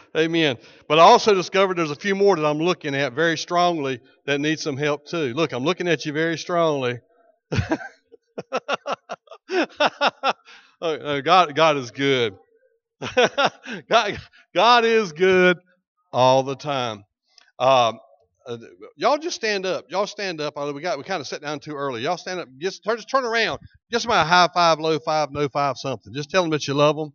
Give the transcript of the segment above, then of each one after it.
Amen. But I also discovered there's a few more that I'm looking at very strongly that need some help too. Look, I'm looking at you very strongly. God is good. God is good all the time. Um, y'all just stand up. Y'all stand up. We kind of sat down too early. Y'all stand up. Just turn around. Just about high five, low five, no five, something. Just tell them that you love them.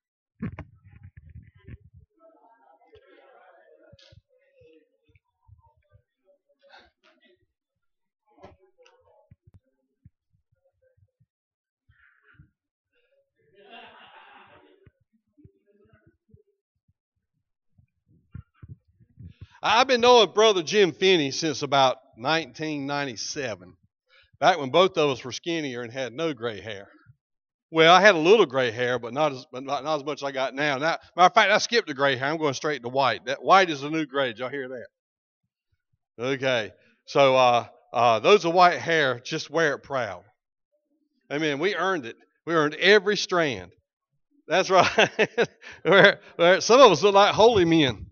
I've been knowing Brother Jim Finney since about 1997, back when both of us were skinnier and had no gray hair. Well, I had a little gray hair, but not as much as I got now. Matter of fact, I skipped the gray hair. I'm going straight to white. That white is the new gray. Did y'all hear that? Okay. So those of white hair, just wear it proud. Amen. We earned it. We earned every strand. That's right. Some of us look like holy men.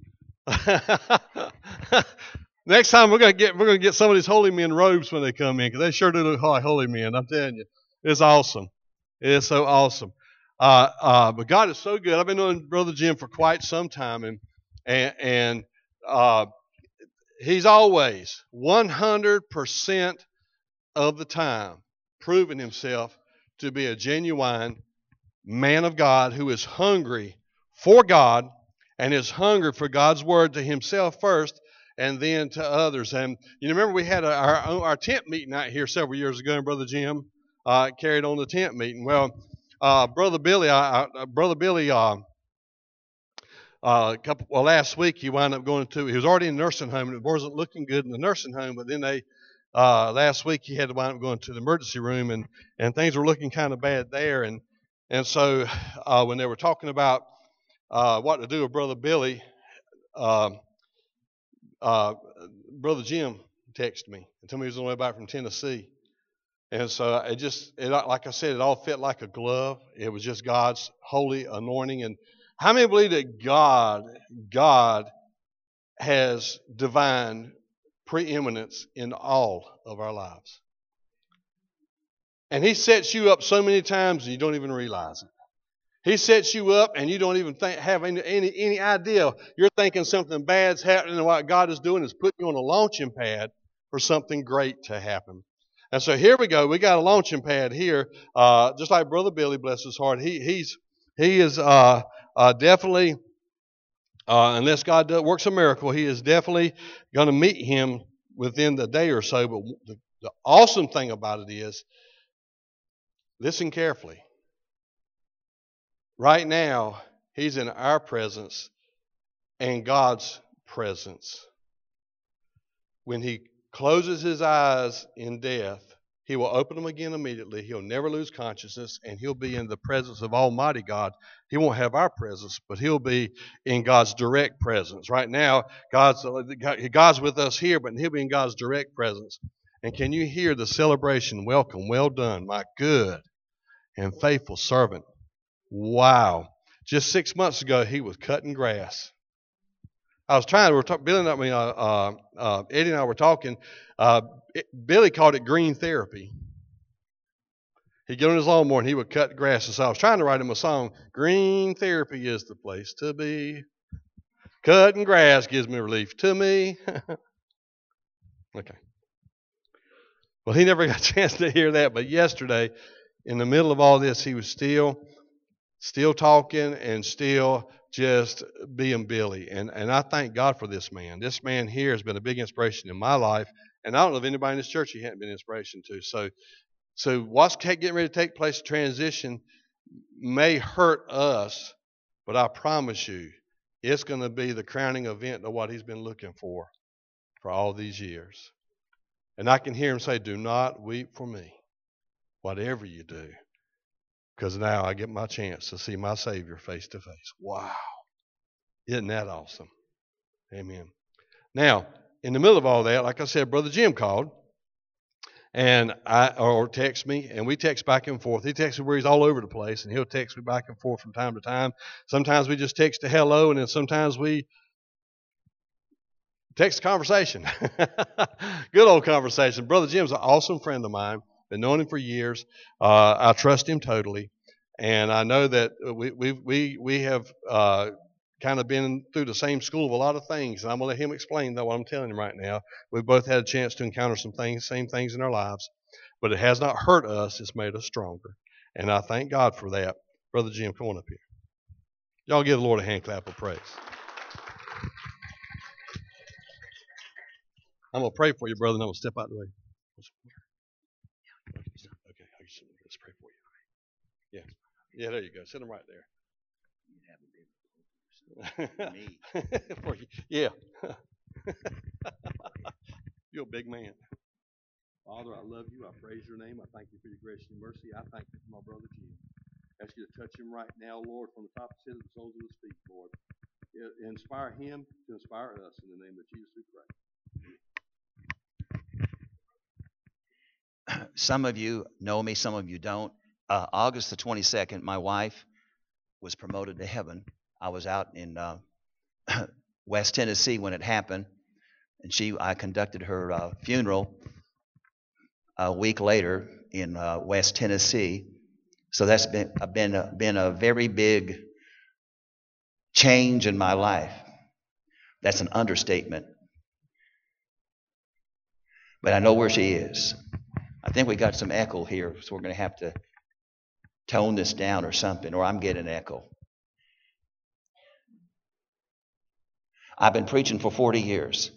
Next time we're gonna get some of these holy men robes when they come in, because they sure do look like holy men. I'm telling you, it's awesome. It is so awesome. But God is so good. I've been knowing Brother Jim for quite some time, and he's always 100% of the time proven himself to be a genuine man of God who is hungry for God and is hungry for God's word to himself first and then to others. And you remember we had our tent meeting out here several years ago, and Brother Jim carried on the tent meeting. Well, Brother Billy, last week he wound up he was already in a nursing home, and it wasn't looking good in the nursing home, but then last week he had to wind up going to the emergency room, and things were looking kind of bad there. And so when they were talking about what to do with Brother Billy, Brother Jim texted me and told me he was on the way back from Tennessee. And so like I said, it all fit like a glove. It was just God's holy anointing. And how many believe that God has divine preeminence in all of our lives? And He sets you up so many times and you don't even realize it. He sets you up and you don't even have any idea. You're thinking something bad's happening, and what God is doing is putting you on a launching pad for something great to happen. And so here we go. We got a launching pad here, just like Brother Billy, bless his heart. He is definitely, unless God works a miracle, he is definitely going to meet him within the day or so. But the awesome thing about it is, listen carefully. Right now, he's in our presence and God's presence. When he closes his eyes in death, he will open them again immediately. He'll never lose consciousness, and he'll be in the presence of Almighty God. He won't have our presence, but he'll be in God's direct presence. Right now, God's with us here, but he'll be in God's direct presence. And can you hear the celebration? Welcome, well done, my good and faithful servant. Wow. Just 6 months ago, he was cutting grass. Billy and Eddie and I were talking. Billy called it green therapy. He'd get on his lawnmower and he would cut grass. And so I was trying to write him a song. Green therapy is the place to be. Cutting grass gives me relief to me. Okay. Well, he never got a chance to hear that. But yesterday, in the middle of all this, he was still talking and still just being Billy. And I thank God for this man. This man here has been a big inspiration in my life. And I don't know if anybody in this church he hadn't been an inspiration to. So what's getting ready to take place, transition, may hurt us, but I promise you, it's going to be the crowning event of what he's been looking for all these years. And I can hear him say, "Do not weep for me, whatever you do, because now I get my chance to see my Savior face to face." Wow. Isn't that awesome? Amen. Now, in the middle of all that, like I said, Brother Jim called. and or text me, and we text back and forth. He texts me where he's all over the place, and he'll text me back and forth from time to time. Sometimes we just text a hello, and then sometimes we text conversation. Good old conversation. Brother Jim's an awesome friend of mine. Been knowing him for years. I trust him totally, and I know that we have kind of been through the same school of a lot of things. And I'm going to let him explain though what I'm telling him right now. We've both had a chance to encounter same things in our lives, but it has not hurt us. It's made us stronger, and I thank God for that. Brother Jim, come on up here. Y'all give the Lord a hand clap of praise. I'm going to pray for you, brother, and I'm going to step out the way. Okay, let's pray for you. Yeah, there you go. Sit him right there. Me. For you. Yeah. You're a big man. Father, I love you. I praise your name. I thank you for your grace and mercy. I thank you for my brother Jim. I ask you to touch him right now, Lord, from the top of his head to the soles of his feet, Lord. Inspire him to inspire us. In the name of Jesus we pray. Some of you know me, some of you don't. August the 22nd, my wife was promoted to heaven. I was out in West Tennessee when it happened, and I conducted her funeral a week later in West Tennessee. So that's been a very big change in my life. That's an understatement. But I know where she is. I think we got some echo here, so we're going to have to tone this down or something, or I'm getting echo. I've been preaching for 40 years.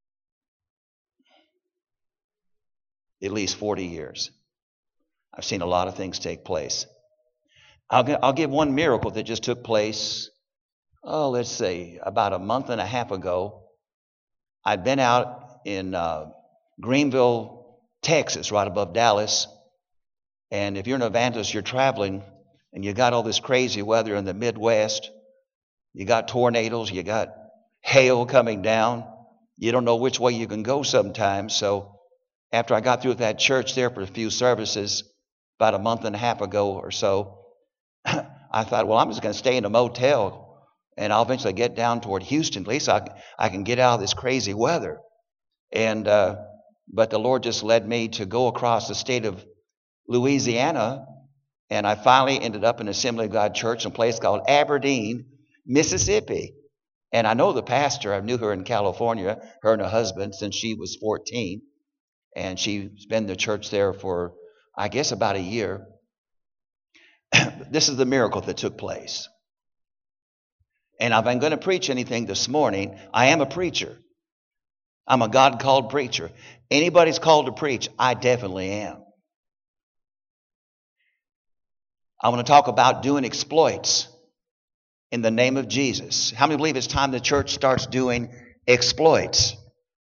At least 40 years. I've seen a lot of things take place. I'll give one miracle that just took place, let's say, about a month and a half ago. I'd been out in Greenville, Texas, right above Dallas. And if you're an evangelist, you're traveling, and you got all this crazy weather in the Midwest. You got tornadoes, you got hail coming down. You don't know which way you can go sometimes. So after I got through with that church there for a few services, about a month and a half ago or so, I thought, well, I'm just going to stay in a motel, and I'll eventually get down toward Houston. At least I can get out of this crazy weather. And but the Lord just led me to go across the state of Louisiana, and I finally ended up in Assembly of God Church in a place called Aberdeen, Mississippi. And I know the pastor. I knew her in California, her and her husband, since she was 14. And she's been in the church there for, I guess, about a year. This is the miracle that took place. And if I'm going to preach anything this morning, I am a preacher. I'm a God-called preacher. Anybody's called to preach, I definitely am. I want to talk about doing exploits in the name of Jesus. How many believe it's time the church starts doing exploits?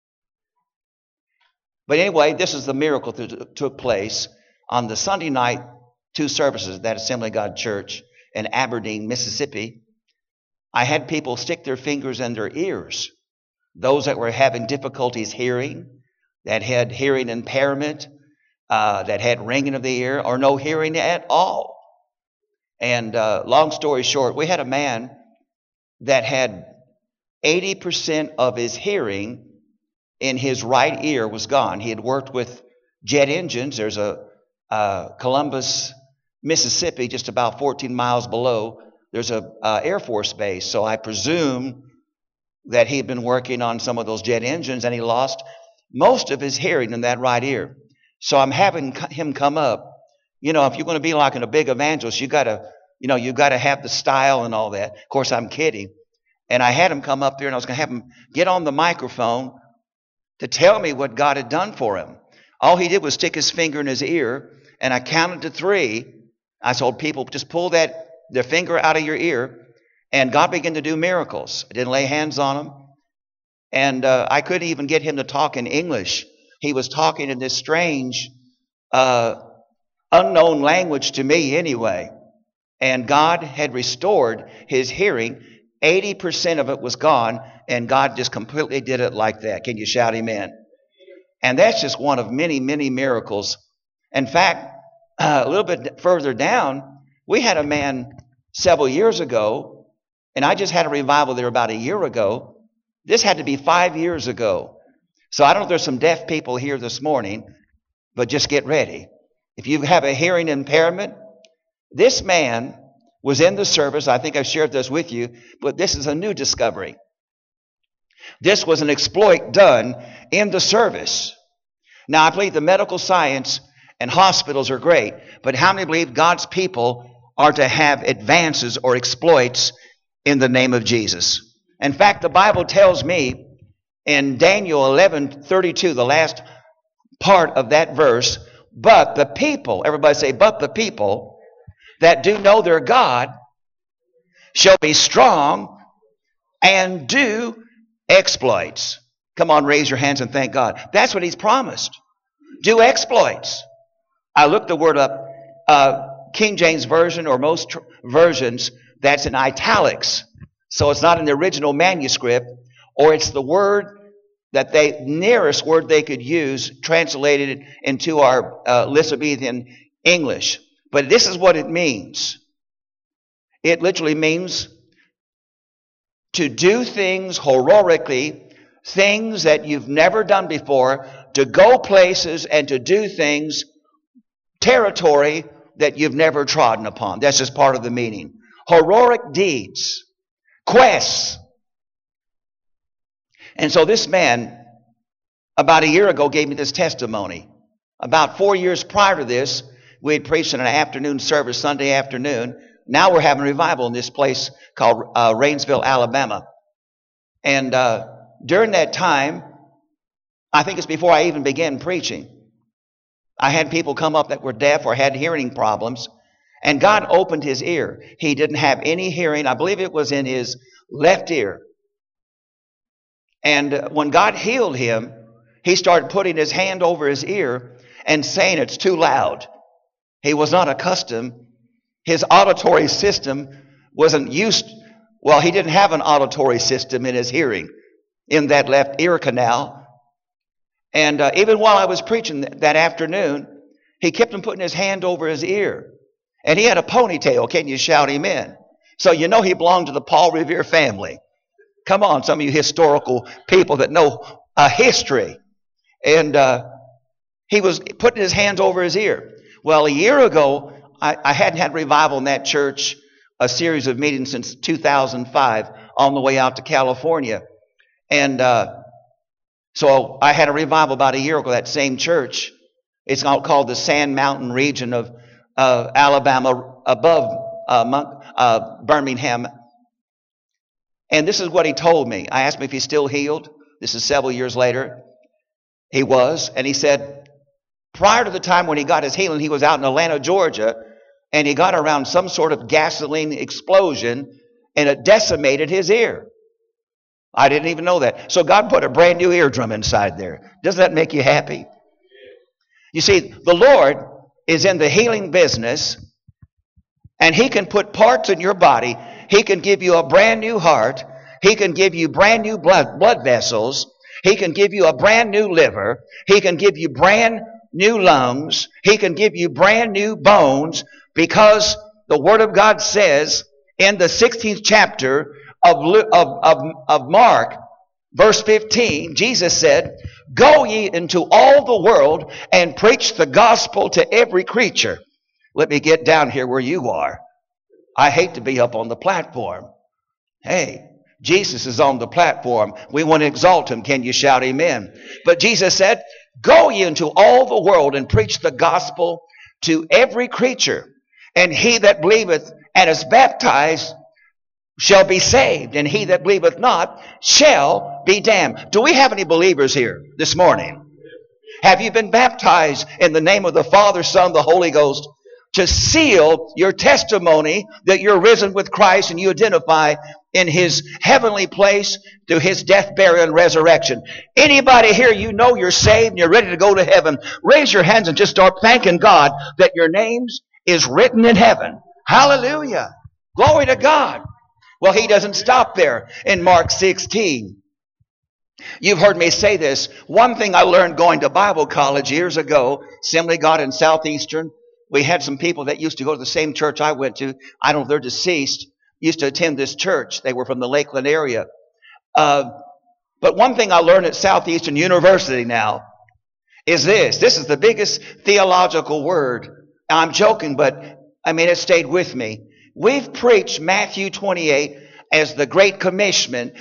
But anyway, this is the miracle that took place on the Sunday night, 2 services at that Assembly of God Church in Aberdeen, Mississippi. I had people stick their fingers in their ears. Those that were having difficulties hearing, that had hearing impairment, that had ringing of the ear, or no hearing at all. And long story short, we had a man that had 80% of his hearing in his right ear was gone. He had worked with jet engines. There's a Columbus, Mississippi, just about 14 miles below. There's a Air Force base. So I presume that he had been working on some of those jet engines, and he lost most of his hearing in that right ear. So I'm having him come up. You know, if you're going to be like a big evangelist, you got to have the style and all that. Of course, I'm kidding. And I had him come up there, and I was going to have him get on the microphone to tell me what God had done for him. All he did was stick his finger in his ear, and I counted to 3. I told people, just pull their finger out of your ear, and God began to do miracles. I didn't lay hands on him, and I couldn't even get him to talk in English. He was talking in this strange, unknown language to me anyway. And God had restored his hearing. 80% of it was gone, and God just completely did it like that. Can you shout amen? And that's just one of many, many miracles. In fact, a little bit further down, we had a man several years ago, and I just had a revival there about a year ago. This had to be 5 years ago. So I don't know if there's some deaf people here this morning, but just get ready. If you have a hearing impairment, this man was in the service. I think I've shared this with you, but this is a new discovery. This was an exploit done in the service. Now, I believe the medical science and hospitals are great, but how many believe God's people are to have advances or exploits in the name of Jesus? In fact, the Bible tells me in Daniel 11:32, the last part of that verse, but the people, everybody say, but the people that do know their God shall be strong and do exploits. Come on, raise your hands and thank God. That's what he's promised. Do exploits. I looked the word up. King James Version or most versions, that's in italics. So it's not in the original manuscript, or it's the word that nearest word they could use translated into our Elizabethan English. But this is what it means. It literally means to do things heroically, things that you've never done before, to go places and to do things, territory that you've never trodden upon. That's just part of the meaning. Heroic deeds, quests. And so this man, about a year ago, gave me this testimony. About 4 years prior to this, we had preached in an afternoon service, Sunday afternoon. Now we're having a revival in this place called Rainsville, Alabama. And during that time, I think it's before I even began preaching, I had people come up that were deaf or had hearing problems, and God opened his ear. He didn't have any hearing. I believe it was in his left ear. And when God healed him, he started putting his hand over his ear and saying it's too loud. He was not accustomed. His auditory system wasn't used. Well, he didn't have an auditory system in his hearing in that left ear canal. And even while I was preaching that afternoon, he kept on putting his hand over his ear. And he had a ponytail. Can you shout amen? So you know he belonged to the Paul Revere family. Come on, some of you historical people that know history. And he was putting his hands over his ear. Well, a year ago, I hadn't had revival in that church, a series of meetings since 2005 on the way out to California. And so I had a revival about a year ago, that same church. It's called the Sand Mountain region of Alabama above Birmingham. And this is what he told me. I asked him if he's still healed. This is several years later. He was. And he said, prior to the time when he got his healing, he was out in Atlanta, Georgia, and he got around some sort of gasoline explosion, and it decimated his ear. I didn't even know that. So God put a brand new eardrum inside there. Doesn't that make you happy? You see, the Lord is in the healing business, and he can put parts in your body. He can give you a brand new heart. He can give you brand new blood vessels. He can give you a brand new liver. He can give you brand new lungs. He can give you brand new bones, because the Word of God says in the 16th chapter of Mark, verse 15, Jesus said, "Go ye into all the world and preach the gospel to every creature." Let me get down here where you are. I hate to be up on the platform. Hey, Jesus is on the platform. We want to exalt him. Can you shout amen? But Jesus said, "Go ye into all the world and preach the gospel to every creature. And he that believeth and is baptized shall be saved, and he that believeth not shall be damned." Do we have any believers here this morning? Have you been baptized in the name of the Father, Son, the Holy Ghost, to seal your testimony that you're risen with Christ and you identify in his heavenly place through his death, burial, and resurrection? Anybody here, you know you're saved and you're ready to go to heaven, raise your hands and just start thanking God that your names is written in heaven. Hallelujah. Glory to God. Well, he doesn't stop there in Mark 16. You've heard me say this. One thing I learned going to Bible college years ago, Assembly of God in Southeastern, we had some people that used to go to the same church I went to. I don't know if they're deceased. Used to attend this church. They were from the Lakeland area. But one thing I learned at Southeastern University now is this. This is the biggest theological word. I'm joking, but I mean, it stayed with me. We've preached Matthew 28 as the Great Commission,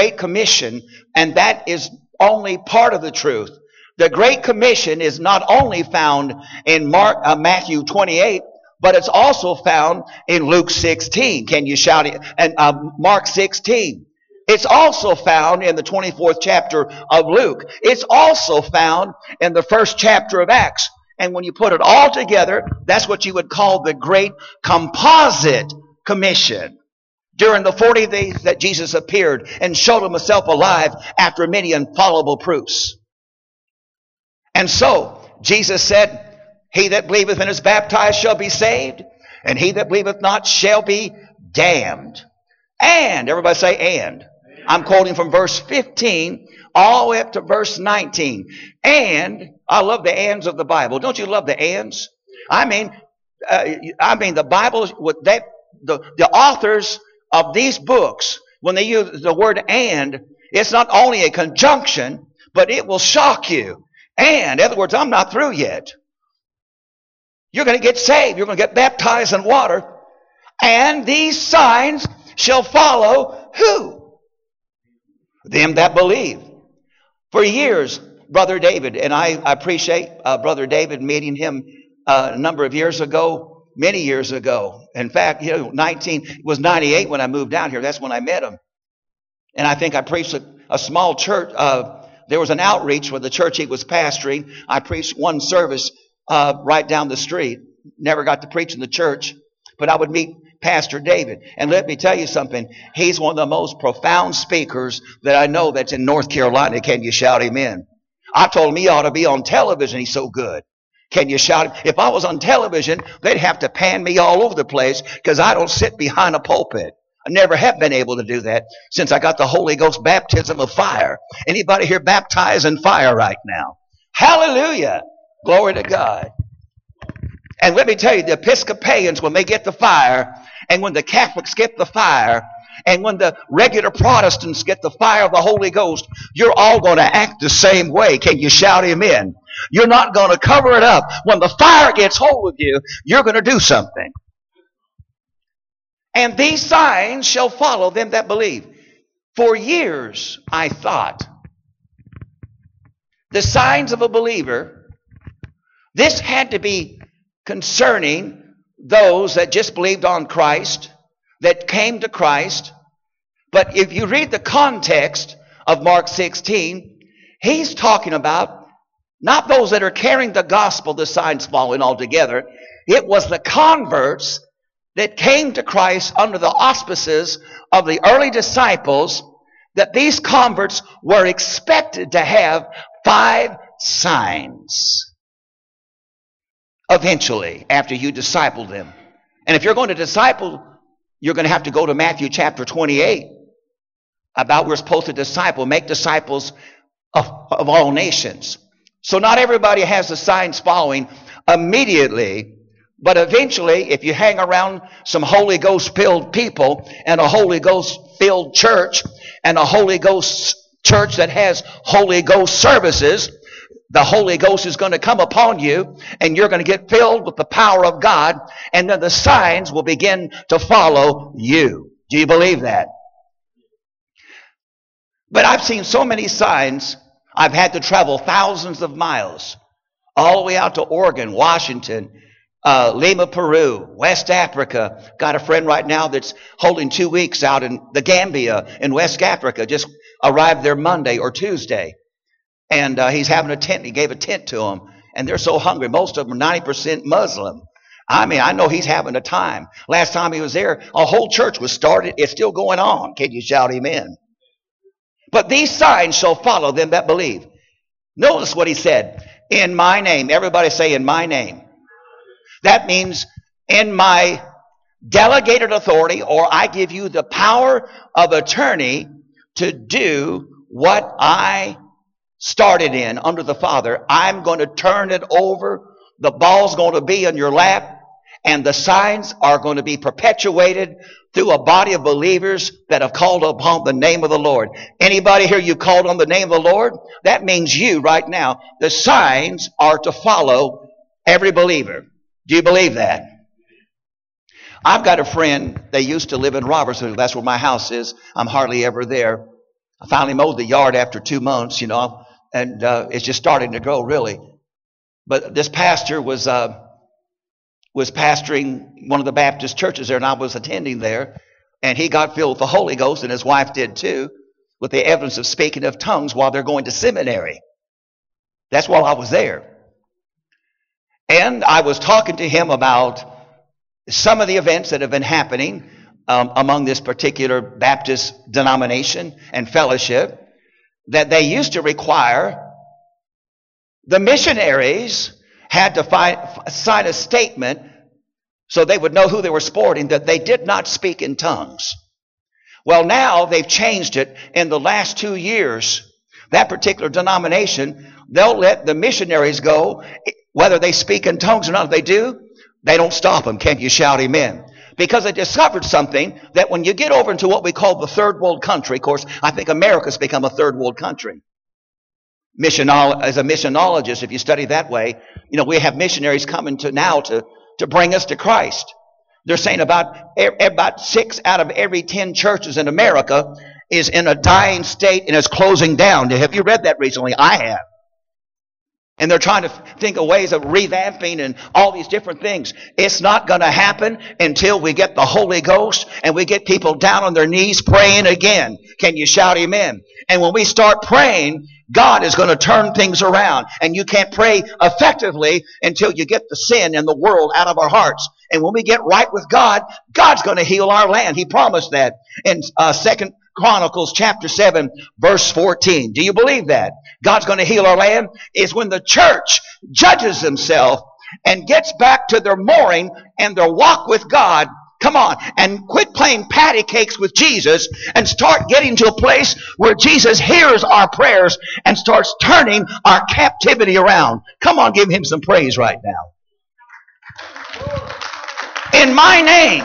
and that is only part of the truth. The Great Commission is not only found in Matthew 28, but it's also found in Luke 16. Can you shout it? And Mark 16. It's also found in the 24th chapter of Luke. It's also found in the first chapter of Acts. And when you put it all together, that's what you would call the Great Composite Commission. During the 40 days that Jesus appeared and showed himself alive after many infallible proofs. And so, Jesus said, he that believeth and is baptized shall be saved, and he that believeth not shall be damned. And, everybody say and. I'm quoting from verse 15 all the way up to verse 19. And, I love the ands of the Bible. Don't you love the ands? I mean the Bible, with that, the authors of these books, when they use the word and, it's not only a conjunction, but it will shock you. And, in other words, I'm not through yet. You're going to get saved. You're going to get baptized in water. And these signs shall follow who? Them that believe. For years, Brother David, and I appreciate Brother David, meeting him a number of years ago, many years ago. In fact, it was 98 when I moved down here. That's when I met him. And I think I preached a small church. There was an outreach with the church he was pastoring. I preached one service right down the street. Never got to preach in the church, but I would meet Pastor David. And let me tell you something. He's one of the most profound speakers that I know that's in North Carolina. Can you shout amen? I told him he ought to be on television. He's so good. Can you shout it? If I was on television, they'd have to pan me all over the place because I don't sit behind a pulpit. I never have been able to do that since I got the Holy Ghost baptism of fire. Anybody here baptized in fire right now? Hallelujah. Glory to God. And let me tell you, the Episcopalians, when they get the fire, and when the Catholics get the fire, and when the regular Protestants get the fire of the Holy Ghost, you're all going to act the same way. Can you shout amen? You're not going to cover it up. When the fire gets hold of you, you're going to do something. And these signs shall follow them that believe. For years, I thought, the signs of a believer, this had to be concerning those that just believed on Christ, that came to Christ. But if you read the context of Mark 16, he's talking about not those that are carrying the gospel, the signs following altogether. It was the converts that came to Christ under the auspices of the early disciples, that these converts were expected to have 5 signs eventually after you discipled them. And if you're going to disciple, you're going to have to go to Matthew chapter 28 about we're supposed to disciple, make disciples of all nations. So not everybody has the signs following immediately. But eventually, if you hang around some Holy Ghost-filled people and a Holy Ghost-filled church and a Holy Ghost church that has Holy Ghost services, the Holy Ghost is going to come upon you and you're going to get filled with the power of God, and then the signs will begin to follow you. Do you believe that? But I've seen so many signs, I've had to travel thousands of miles all the way out to Oregon, Washington, Lima, Peru, West Africa. Got a friend right now that's holding 2 weeks out in the Gambia in West Africa. Just arrived there Monday or Tuesday. And he's having a tent. He gave a tent to them. And they're so hungry. Most of them are 90% Muslim. I mean, I know he's having a time. Last time he was there, a whole church was started. It's still going on. Can you shout amen? But these signs shall follow them that believe. Notice what he said. In my name. Everybody say, in my name. That means in my delegated authority, or I give you the power of attorney to do what I started in under the Father, I'm going to turn it over. The ball's going to be in your lap, and the signs are going to be perpetuated through a body of believers that have called upon the name of the Lord. Anybody here, you called on the name of the Lord? That means you right now. The signs are to follow every believer. Do you believe that? I've got a friend, they used to live in Robertson. That's where my house is. I'm hardly ever there. I finally mowed the yard after 2 months, and it's just starting to grow, really. But this pastor was pastoring one of the Baptist churches there, and I was attending there. And he got filled with the Holy Ghost, and his wife did too, with the evidence of speaking of tongues while they're going to seminary. That's while I was there. And I was talking to him about some of the events that have been happening among this particular Baptist denomination and fellowship, that they used to require the missionaries had to sign a statement so they would know who they were supporting, that they did not speak in tongues. Well, now they've changed it. In the last 2 years, that particular denomination, they'll let the missionaries go, whether they speak in tongues or not. If they do, they don't stop them. Can you shout amen? Because they discovered something, that when you get over into what we call the third world country, of course, I think America's become a third world country. As a missionologist, if you study that way, we have missionaries coming to bring us to Christ. They're saying about 6 out of every 10 churches in America is in a dying state and is closing down. Have you read that recently? I have. And they're trying to think of ways of revamping and all these different things. It's not going to happen until we get the Holy Ghost and we get people down on their knees praying again. Can you shout amen? And when we start praying, God is going to turn things around. And you can't pray effectively until you get the sin and the world out of our hearts. And when we get right with God, God's going to heal our land. He promised that in 2 Chronicles chapter 7, verse 14. Do you believe that? God's going to heal our land? Is when the church judges themselves and gets back to their mooring and their walk with God. Come on, and quit playing patty cakes with Jesus and start getting to a place where Jesus hears our prayers and starts turning our captivity around. Come on, give him some praise right now. In my name.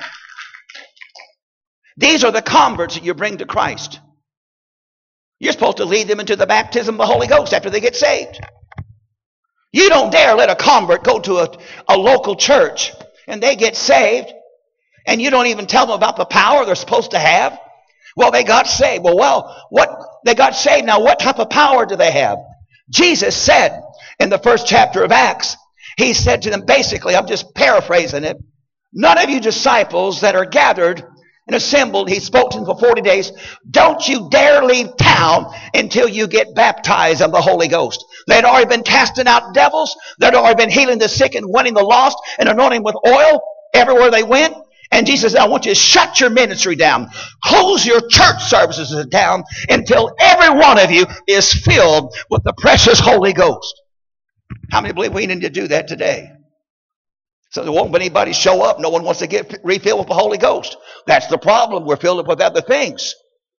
These are the converts that you bring to Christ. You're supposed to lead them into the baptism of the Holy Ghost after they get saved. You don't dare let a convert go to a local church and they get saved and you don't even tell them about the power they're supposed to have. Well, they got saved. They got saved. Now, what type of power do they have? Jesus said in the first chapter of Acts, he said to them, basically, I'm just paraphrasing it, none of you disciples that are gathered and assembled, he spoke to them for 40 days. Don't you dare leave town until you get baptized in the Holy Ghost. They'd already been casting out devils. They'd already been healing the sick and winning the lost and anointing with oil everywhere they went. And Jesus said, I want you to shut your ministry down. Close your church services down until every one of you is filled with the precious Holy Ghost. How many believe we need to do that today? So there won't anybody show up. No one wants to get refilled with the Holy Ghost. That's the problem. We're filled up with other things.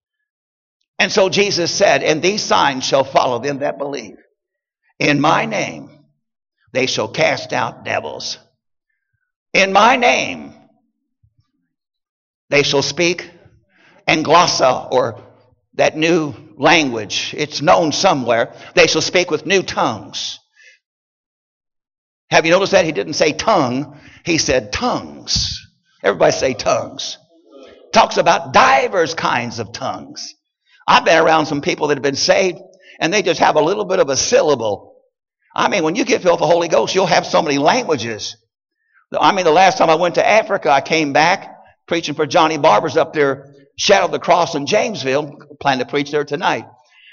And so Jesus said, and these signs shall follow them that believe. In my name, they shall cast out devils. In my name, they shall speak anglosa, or that new language. It's known somewhere. They shall speak with new tongues. Have you noticed that? He didn't say tongue. He said tongues. Everybody say tongues. Talks about divers kinds of tongues. I've been around some people that have been saved, and they just have a little bit of a syllable. I mean, when you get filled with the Holy Ghost, you'll have so many languages. I mean, the last time I went to Africa, I came back preaching for Johnny Barber's up there, Shadow of the Cross in Jamesville. Plan to preach there tonight.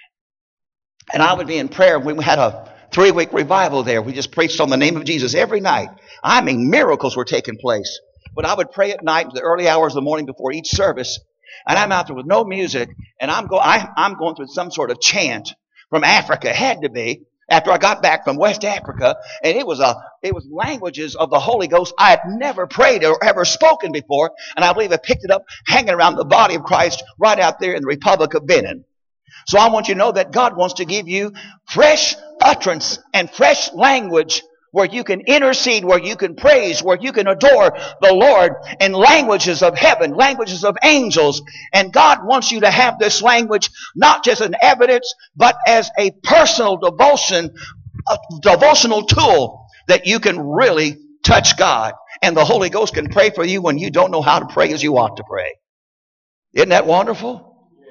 And I would be in prayer. We had a 3-week revival there. We just preached on the name of Jesus every night. I mean, miracles were taking place. But I would pray at night in the early hours of the morning before each service. And I'm out there with no music. And I'm going through some sort of chant from Africa. It had to be. After I got back from West Africa. And it was languages of the Holy Ghost I had never prayed or ever spoken before. And I believe I picked it up hanging around the body of Christ right out there in the Republic of Benin. So I want you to know that God wants to give you fresh utterance and fresh language where you can intercede, where you can praise, where you can adore the Lord in languages of heaven, languages of angels. And God wants you to have this language not just an evidence, but as a personal devotion, a devotional tool that you can really touch God. And the Holy Ghost can pray for you when you don't know how to pray as you ought to pray. Isn't that wonderful?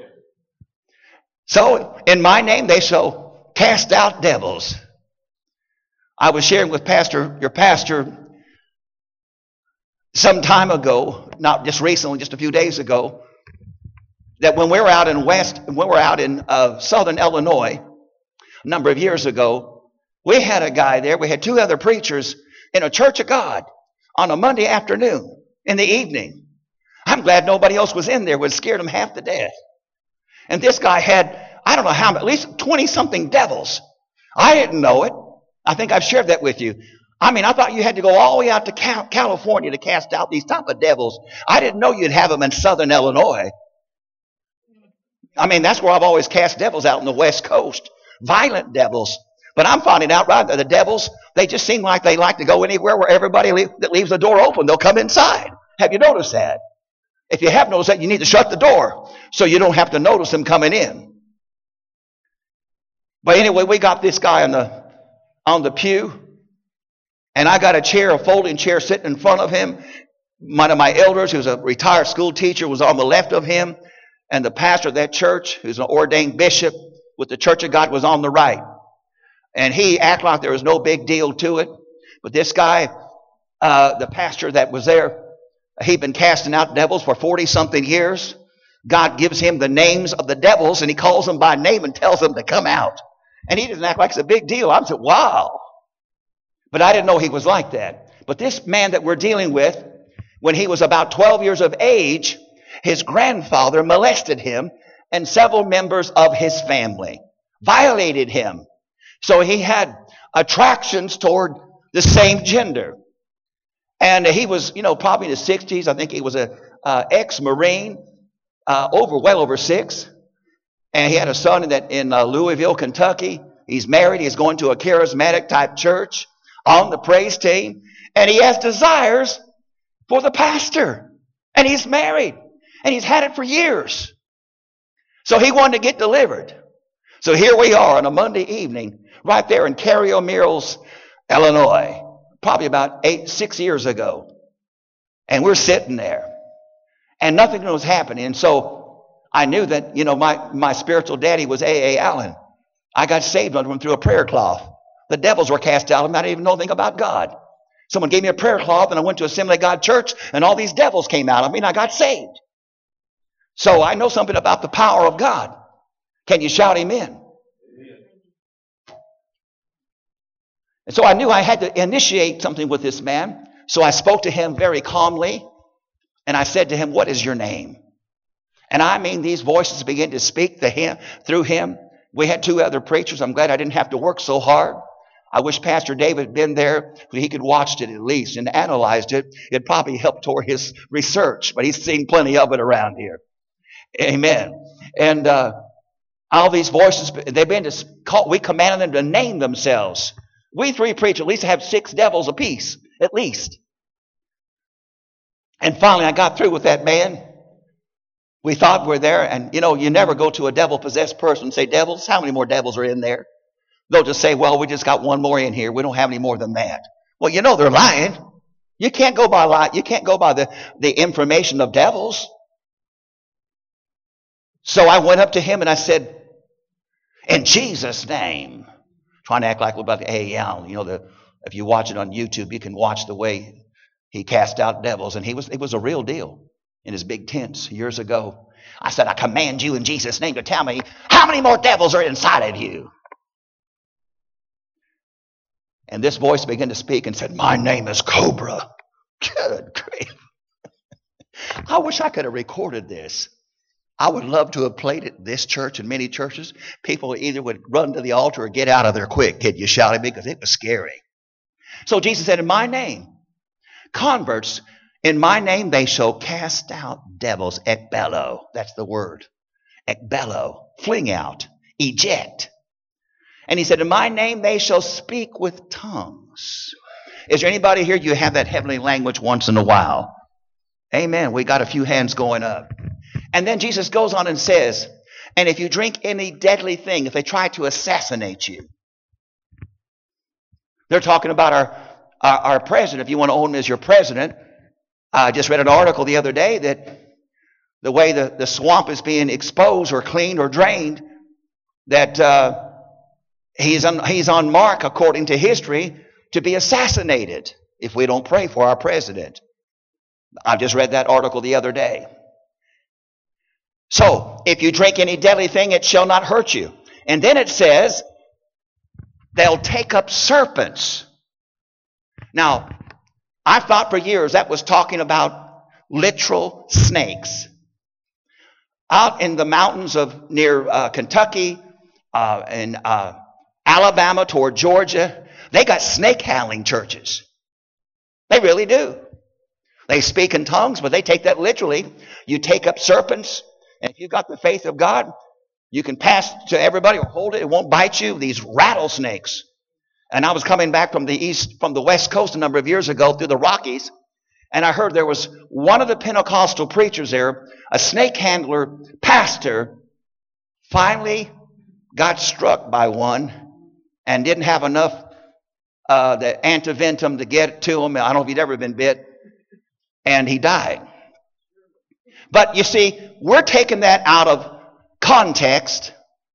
So, in my name, they shall cast out devils. I was sharing with your pastor some time ago, not just recently, just a few days ago, that when we were out in southern Illinois, a number of years ago, we had a guy there. We had two other preachers in a church of God on a Monday afternoon in the evening. I'm glad nobody else was in there. It would have scared them half to death. And this guy had, I don't know how, at least 20-something devils. I didn't know it. I think I've shared that with you. I mean, I thought you had to go all the way out to California to cast out these type of devils. I didn't know you'd have them in southern Illinois. I mean, that's where I've always cast devils, out on the West Coast. Violent devils. But I'm finding out right that the devils, they just seem like they like to go anywhere where everybody that leaves the door open, they'll come inside. Have you noticed that? If you have noticed that, you need to shut the door so you don't have to notice them coming in. But anyway, we got this guy on the pew, and I got a folding chair sitting in front of him. One of my elders, who's a retired school teacher, was on the left of him, and the pastor of that church, who's an ordained bishop with the Church of God, was on the right. And he acted like there was no big deal to it. But this guy, the pastor that was there, he'd been casting out devils for 40-something years. God gives him the names of the devils, and he calls them by name and tells them to come out. And he doesn't act like it's a big deal. I said, wow. But I didn't know he was like that. But this man that we're dealing with, when he was about 12 years of age, his grandfather molested him and several members of his family, violated him. So he had attractions toward the same gender. And he was, probably in his 60s. I think he was an ex-Marine, well over 6. And he had a son in Louisville, Kentucky. He's married. He's going to a charismatic type church on the praise team. And he has desires for the pastor. And he's married. And he's had it for years. So he wanted to get delivered. So here we are on a Monday evening, right there in Carrier Mills, Illinois, probably about 6 years ago. And we're sitting there. And nothing was happening. And so I knew that, my spiritual daddy was A.A. Allen. I got saved under him through a prayer cloth. The devils were cast out of him. I didn't even know anything about God. Someone gave me a prayer cloth, and I went to Assembly of God Church, and all these devils came out of me, and I got saved. So I know something about the power of God. Can you shout amen? And so I knew I had to initiate something with this man. So I spoke to him very calmly, and I said to him, what is your name? And I mean, these voices began to speak to him, through him. We had two other preachers. I'm glad I didn't have to work so hard. I wish Pastor David had been there so he could watched it at least and analyzed it. It probably helped toward his research, but he's seen plenty of it around here. Amen. And all these voices, we commanded them to name themselves. We three preachers at least have 6 devils apiece, at least. And finally I got through with that man. We thought we're there, and you never go to a devil-possessed person and say, devils, how many more devils are in there? They'll just say, well, we just got one more in here. We don't have any more than that. Well, they're lying. You can't go by lie. You can't go by the information of devils. So I went up to him and I said, in Jesus' name, trying to act like we're about to A.A. Allen. If you watch it on YouTube, you can watch the way he cast out devils, and it was a real deal. In his big tents years ago. I said, I command you in Jesus' name to tell me how many more devils are inside of you. And this voice began to speak and said, my name is Cobra. Good grief. I wish I could have recorded this. I would love to have played it in this church and many churches. People either would run to the altar or get out of there quick. Kid, you shouted because it was scary. So Jesus said, in my name, converts, in my name they shall cast out devils, ekbelo. That's the word. ekbelo, fling out, eject. And he said, in my name they shall speak with tongues. Is there anybody here, you have that heavenly language once in a while? Amen. We got a few hands going up. And then Jesus goes on and says, and if you drink any deadly thing, if they try to assassinate you. They're talking about our president. If you want to own him as your president, I just read an article the other day that the way the swamp is being exposed or cleaned or drained, that he's on mark, according to history, to be assassinated if we don't pray for our president. I just read that article the other day. So, if you drink any deadly thing, it shall not hurt you. And then it says, they'll take up serpents. Now, I thought for years that was talking about literal snakes. Out in the mountains of near Kentucky and Alabama toward Georgia, they got snake handling churches. They really do. They speak in tongues, but they take that literally. You take up serpents, and if you've got the faith of God, you can pass to everybody or hold it. It won't bite you. These rattlesnakes. And I was coming back from the West Coast a number of years ago through the Rockies, and I heard there was one of the Pentecostal preachers there, a snake handler pastor, finally got struck by one and didn't have enough the antivenom to get to him. I don't know if he'd ever been bit. And he died. But you see, we're taking that out of context,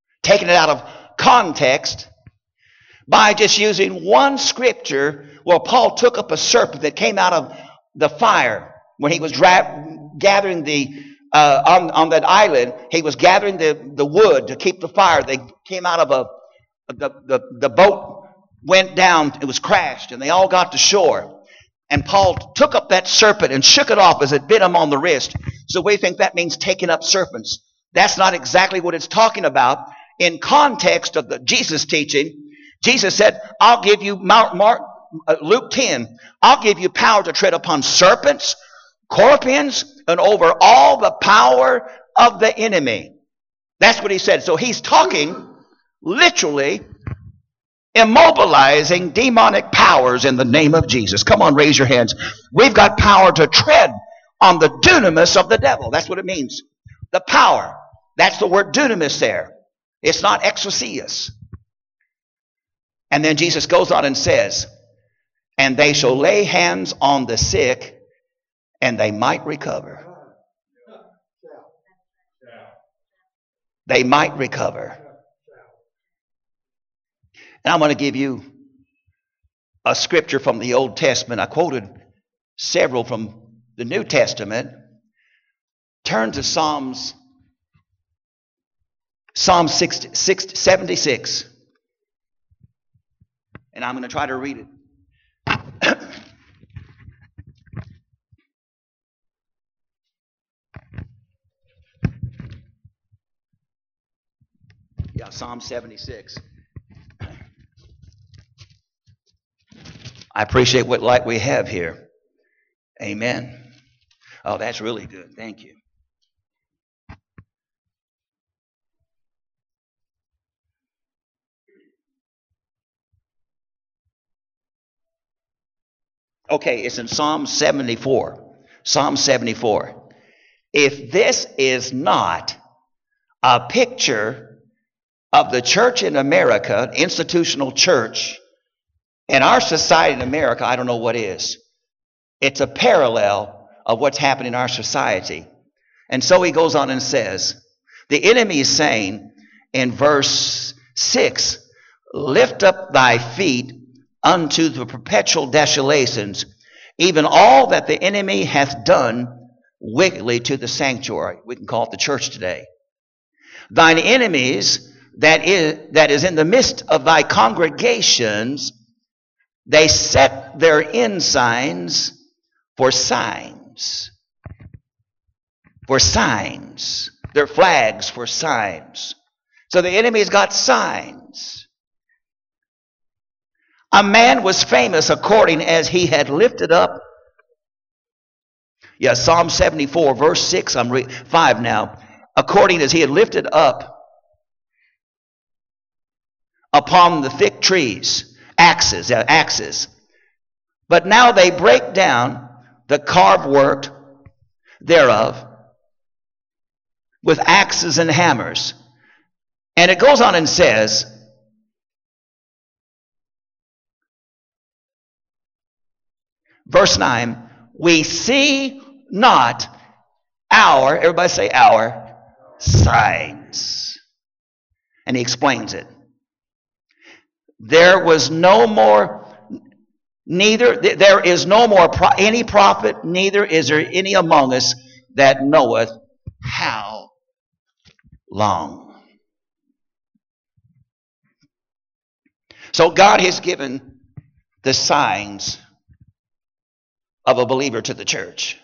by just using one scripture where Paul took up a serpent that came out of the fire when he was gathering on that island. He was gathering the wood to keep the fire. They came out of the boat went down, it was crashed, and they all got to shore. And Paul took up that serpent and shook it off as it bit him on the wrist. So we think that means taking up serpents. That's not exactly what it's talking about. In context of the Jesus teaching, Jesus said, I'll give you, Luke 10, I'll give you power to tread upon serpents, scorpions, and over all the power of the enemy. That's what he said. So he's talking literally immobilizing demonic powers in the name of Jesus. Come on, raise your hands. We've got power to tread on the dunamis of the devil. That's what it means. The power. That's the word dunamis there. It's not exousias. And then Jesus goes on and says, and they shall lay hands on the sick, and they might recover. They might recover. And I'm going to give you a scripture from the Old Testament. I quoted several from the New Testament. Turn to Psalm 76. And I'm going to try to read it. Yeah, Psalm 76. I appreciate what light we have here. Amen. Oh, that's really good. Thank you. Okay, it's in Psalm 74. Psalm 74. If this is not a picture of the church in America, institutional church, in our society in America, I don't know what is. It's a parallel of what's happening in our society. And so he goes on and says, the enemy is saying in verse 6, lift up thy feet unto the perpetual desolations, even all that the enemy hath done wickedly to the sanctuary. We can call it the church today. Thine enemies that is in the midst of thy congregations, they set their ensigns for signs. For signs. Their flags for signs. So the enemy's got signs. A man was famous according as he had lifted up. Yeah, Psalm 74, verse 6, 5 now. according as he had lifted up upon the thick trees, axes. But now they break down the carved work thereof with axes and hammers. And it goes on and says, verse 9, we see not our, everybody say our, signs. And he explains it. There is no more any prophet, neither is there any among us that knoweth how long. So God has given the signs of a believer to the church.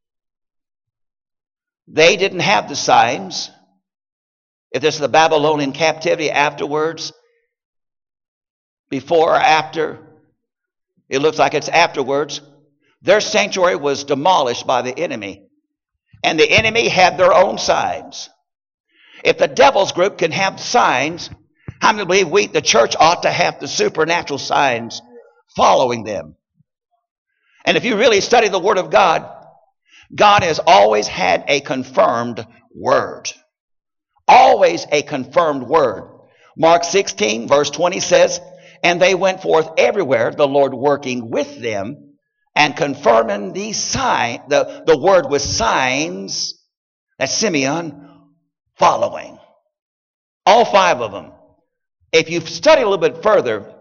They didn't have the signs. If this is the Babylonian captivity afterwards, before or after, it looks like it's afterwards. Their sanctuary was demolished by the enemy. And the enemy had their own signs. If the devil's group can have signs, how many believe we, the church, ought to have the supernatural signs following them? And if you really study the Word of God, God has always had a confirmed word. Always a confirmed word. Mark 16, verse 20 says, and they went forth everywhere, the Lord working with them and confirming these signs, the word with signs, that's Simeon, following. All five of them. If you study a little bit further,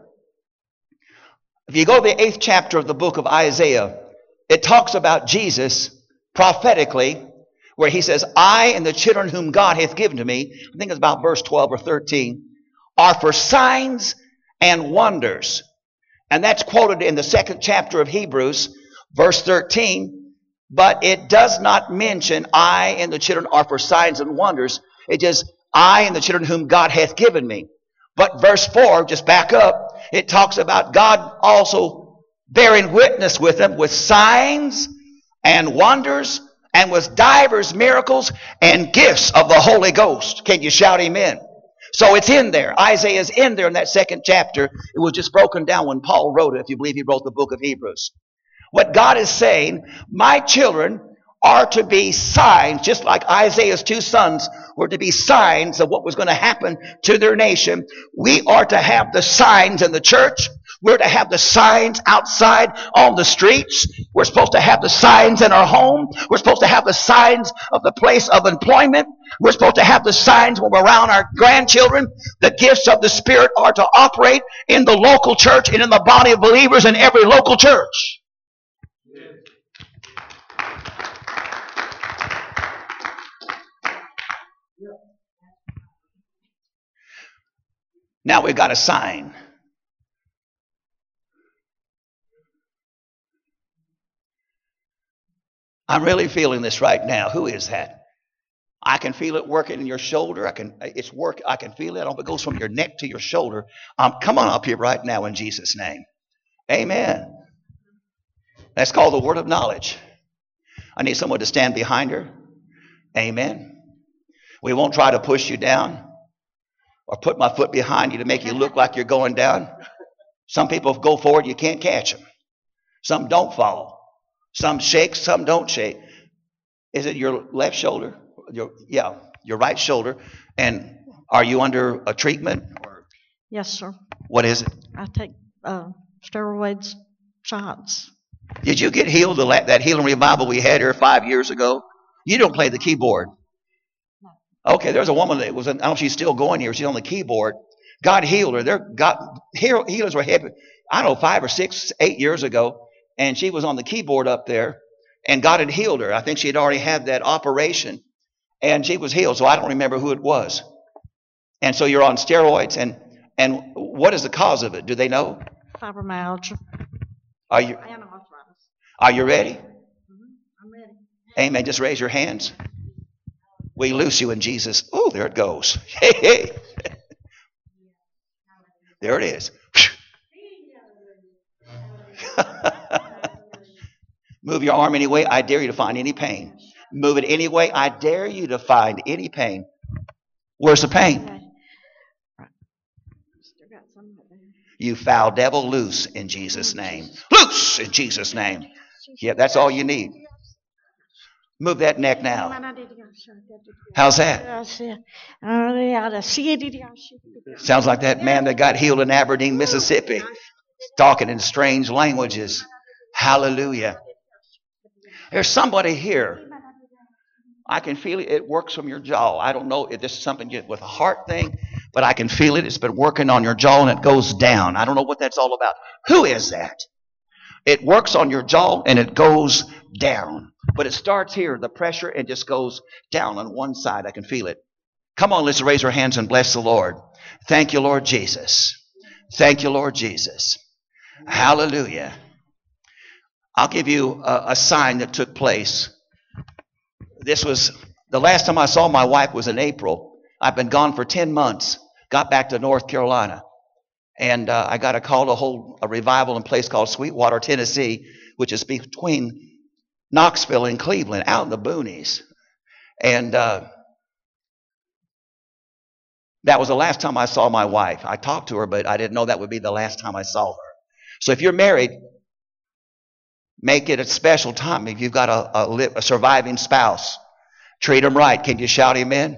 if you go to the 8th chapter of the book of Isaiah, it talks about Jesus prophetically, where he says, I and the children whom God hath given to me, I think it's about verse 12 or 13, are for signs and wonders. And that's quoted in the 2nd chapter of Hebrews, verse 13. But it does not mention I and the children are for signs and wonders. It just, I and the children whom God hath given me. But verse 4, just back up, it talks about God also bearing witness with them with signs and wonders and with divers miracles and gifts of the Holy Ghost. Can you shout amen? So it's in there. Isaiah's in there in that 2nd chapter. It was just broken down when Paul wrote it, if you believe he wrote the book of Hebrews. What God is saying, my children are to be signs, just like Isaiah's 2 sons were to be signs of what was going to happen to their nation. We are to have the signs in the church. We're to have the signs outside on the streets. We're supposed to have the signs in our home. We're supposed to have the signs of the place of employment. We're supposed to have the signs when we're around our grandchildren. The gifts of the Spirit are to operate in the local church and in the body of believers in every local church. Now we've got a sign. I'm really feeling this right now. Who is that? I can feel it working in your shoulder. I can feel it. I don't know if it goes from your neck to your shoulder. Come on up here right now in Jesus' name. Amen. That's called the word of knowledge. I need someone to stand behind her. Amen. We won't try to push you down or put my foot behind you to make you look like you're going down. Some people go forward, you can't catch them. Some don't fall. Some shake, some don't shake. Is it your left shoulder? Your right shoulder. And are you under a treatment? Yes, sir. What is it? I take steroids shots. Did you get healed that healing revival we had here 5 years ago? You don't play the keyboard. Okay, there's a woman that was, I don't know if she's still going here. She's on the keyboard. God healed her. Healers were happy. I don't know, 5 or 6, 8 years ago. And she was on the keyboard up there. And God had healed her. I think she had already had that operation. And she was healed. So I don't remember who it was. And so you're on steroids. And what is the cause of it? Do they know? Fibromyalgia. Are you? And arthritis. Are you ready? I'm ready. Amen. Just raise your hands. We loose you in Jesus. Oh, there it goes. Hey, hey. There it is. Move your arm anyway. I dare you to find any pain. Move it any way. I dare you to find any pain. Where's the pain? Okay. Right. Still got some of it. You foul devil, loose in Jesus' name. Loose in Jesus' name. Yeah, that's all you need. Move that neck now. How's that? Sounds like that man that got healed in Aberdeen, Mississippi, talking in strange languages. Hallelujah. There's somebody here. I can feel it. It works from your jaw. I don't know if this is something with a heart thing, but I can feel it. It's been working on your jaw and it goes down. I don't know what that's all about. Who is that? It works on your jaw and it goes down. But it starts here, the pressure, and just goes down on one side. I can feel it. Come on, let's raise our hands and bless the Lord. Thank you, Lord Jesus. Thank you, Lord Jesus. Hallelujah. I'll give you a sign that took place. This was, the last time I saw my wife was in April. I've been gone for 10 months. Got back to North Carolina. And I got a call to hold a revival in a place called Sweetwater, Tennessee, which is between Knoxville and Cleveland, out in the boonies. And that was the last time I saw my wife. I talked to her, but I didn't know that would be the last time I saw her. So if you're married, make it a special time. If you've got a surviving spouse, treat them right. Can you shout amen?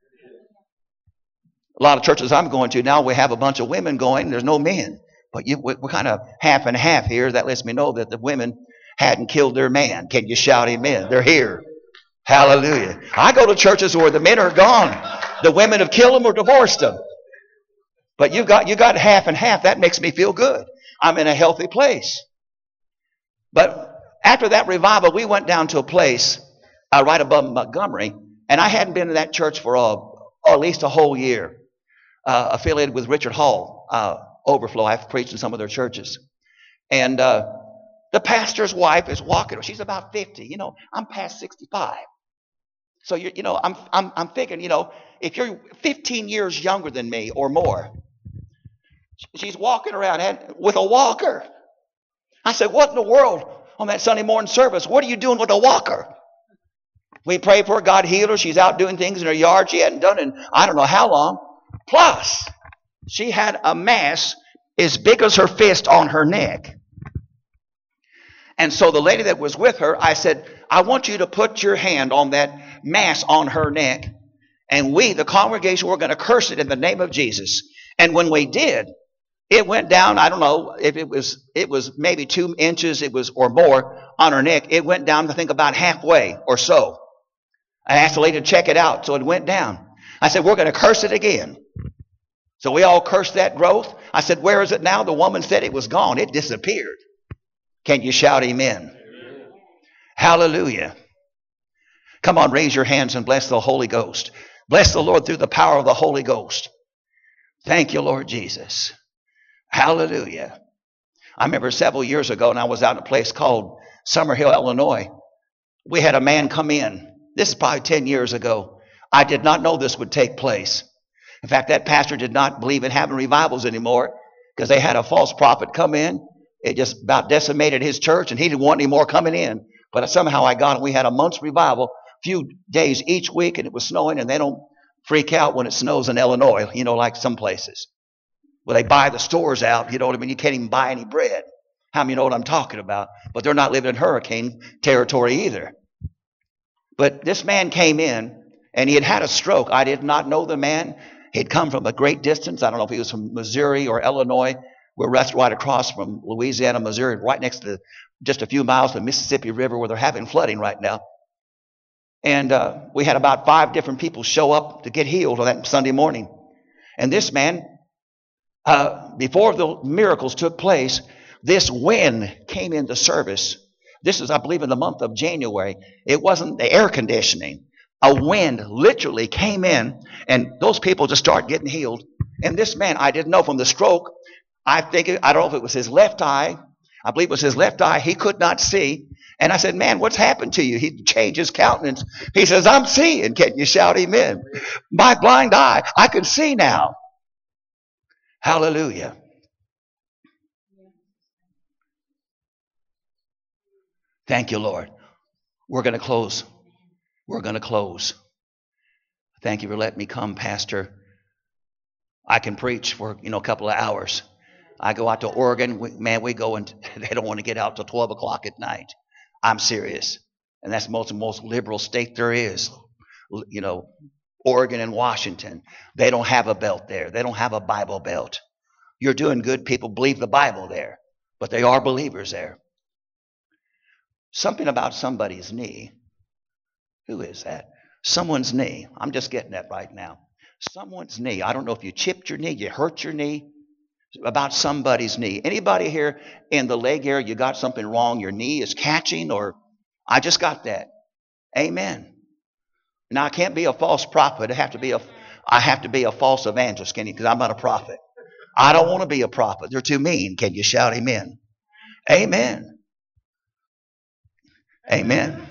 A lot of churches I'm going to now, we have a bunch of women going. There's no men. But we're kind of half and half here. That lets me know that the women hadn't killed their man. Can you shout amen? They're here. Hallelujah. I go to churches where the men are gone. The women have killed them or divorced them. But you got half and half. That makes me feel good. I'm in a healthy place. But after that revival, we went down to a place right above Montgomery. And I hadn't been to that church for at least a whole year. Affiliated with Richard Hall, Overflow. I've preached in some of their churches. And the pastor's wife is walking. She's about 50. I'm past 65. So I'm thinking, if you're 15 years younger than me or more, she's walking around with a walker. I said, what in the world on that Sunday morning service? What are you doing with a walker? We prayed for her. God healed her. She's out doing things in her yard she hadn't done in I don't know how long. Plus, she had a mass as big as her fist on her neck. And so the lady that was with her, I said, I want you to put your hand on that mass on her neck. And we, the congregation, we're going to curse it in the name of Jesus. And when we did, it went down, I don't know if it was maybe 2 inches, or more on her neck. It went down, I think, about halfway or so. I asked the lady to check it out, so it went down. I said, we're going to curse it again. So we all cursed that growth. I said, where is it now? The woman said it was gone. It disappeared. Can you shout amen? Amen. Hallelujah. Come on, raise your hands and bless the Holy Ghost. Bless the Lord through the power of the Holy Ghost. Thank you, Lord Jesus. Hallelujah. I remember several years ago, and I was out in a place called Summerhill, Illinois. We had a man come in. This is probably 10 years ago. I did not know this would take place. In fact, that pastor did not believe in having revivals anymore because they had a false prophet come in. It just about decimated his church, and he didn't want any more coming in. But somehow I got it. We had a month's revival, few days each week, and it was snowing, and they don't freak out when it snows in Illinois, like some places. Well, they buy the stores out, you know what I mean? You can't even buy any bread. How many know what I'm talking about? But they're not living in hurricane territory either. But this man came in, and he had had a stroke. I did not know the man. He'd come from a great distance. I don't know if he was from Missouri or Illinois. We're right across from Louisiana, Missouri, right next to just a few miles to the Mississippi River where they're having flooding right now. And we had about 5 different people show up to get healed on that Sunday morning. And this man, before the miracles took place, this wind came into service. This is, I believe, in the month of January. It wasn't the air conditioning. A wind literally came in, and those people just started getting healed. And this man, I didn't know from the stroke, I don't know if it was his left eye. I believe it was his left eye. He could not see. And I said, man, what's happened to you? He changed his countenance. He says, I'm seeing. Can you shout amen? My blind eye, I can see now. Hallelujah. Thank you, Lord. We're going to close We're going to close. Thank you for letting me come, Pastor. I can preach for, a couple of hours. I go out to Oregon. We go and they don't want to get out till 12 o'clock at night. I'm serious. And that's the most liberal state there is. Oregon and Washington. They don't have a belt there. They don't have a Bible belt. You're doing good. People believe the Bible there. But they are believers there. Something about somebody's knee. Who is that? Someone's knee. I'm just getting that right now. Someone's knee. I don't know if you chipped your knee, you hurt your knee. About somebody's knee. Anybody here in the leg area, you got something wrong, your knee is catching, or I just got that. Amen. Now I can't be a false prophet. I have to be a false evangelist, can you? Because I'm not a prophet. I don't want to be a prophet. They're too mean. Can you shout amen? Amen. Amen.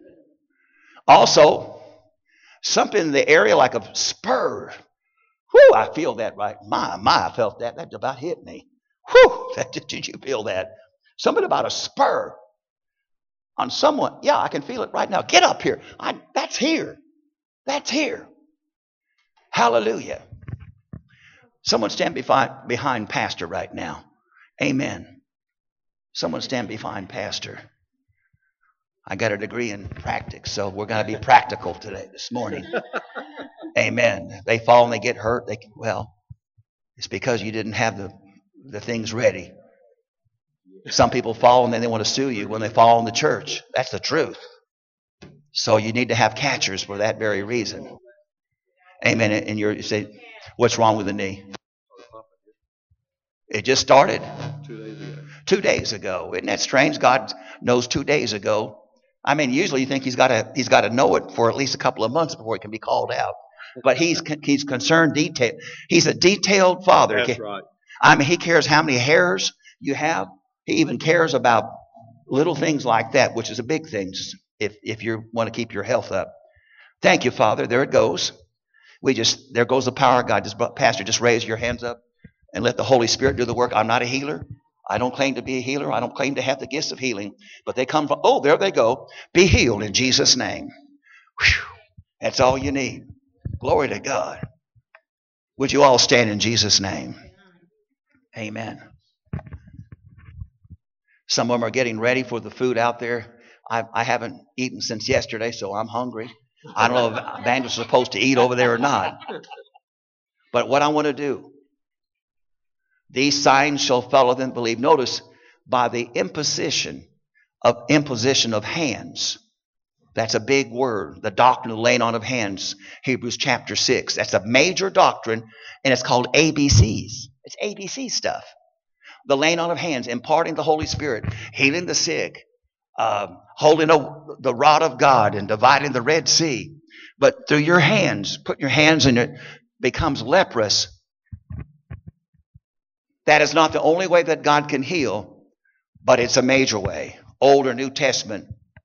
Also, something in the area like a spur. Whew, I feel that right. My, I felt that. That about hit me. Whew, did you feel that? Something about a spur on someone. Yeah, I can feel it right now. Get up here. That's here. That's here. Hallelujah. Someone stand behind Pastor right now. Amen. Someone stand behind Pastor. I got a degree in practice, so we're going to be practical this morning. Amen. They fall and they get hurt. It's because you didn't have the things ready. Some people fall and then they want to sue you when they fall in the church. That's the truth. So you need to have catchers for that very reason. Amen. And you say, what's wrong with the knee? It just started 2 days ago. Isn't that strange? God knows 2 days ago. I mean, usually you think he's got to know it for at least a couple of months before he can be called out. But he's concerned detail. He's a detailed father. That's right. I mean, he cares how many hairs you have. He even cares about little things like that, which is a big thing if you want to keep your health up. Thank you, Father. There it goes. There goes the power of God. Pastor, just raise your hands up and let the Holy Spirit do the work. I'm not a healer. I don't claim to be a healer. I don't claim to have the gifts of healing. But they come from, there they go. Be healed in Jesus' name. Whew. That's all you need. Glory to God. Would you all stand in Jesus' name? Amen. Some of them are getting ready for the food out there. I haven't eaten since yesterday, so I'm hungry. I don't know if evangelists are supposed to eat over there or not. But what I want to do, these signs shall follow them that believe. Notice, by the imposition of hands. That's a big word. The doctrine of the laying on of hands. Hebrews chapter 6. That's a major doctrine, and it's called ABCs. It's ABC stuff. The laying on of hands, imparting the Holy Spirit, healing the sick, holding the rod of God, and dividing the Red Sea. But through your hands, put your hands in it, becomes leprous. That is not the only way that God can heal, but it's a major way. Old or New Testament.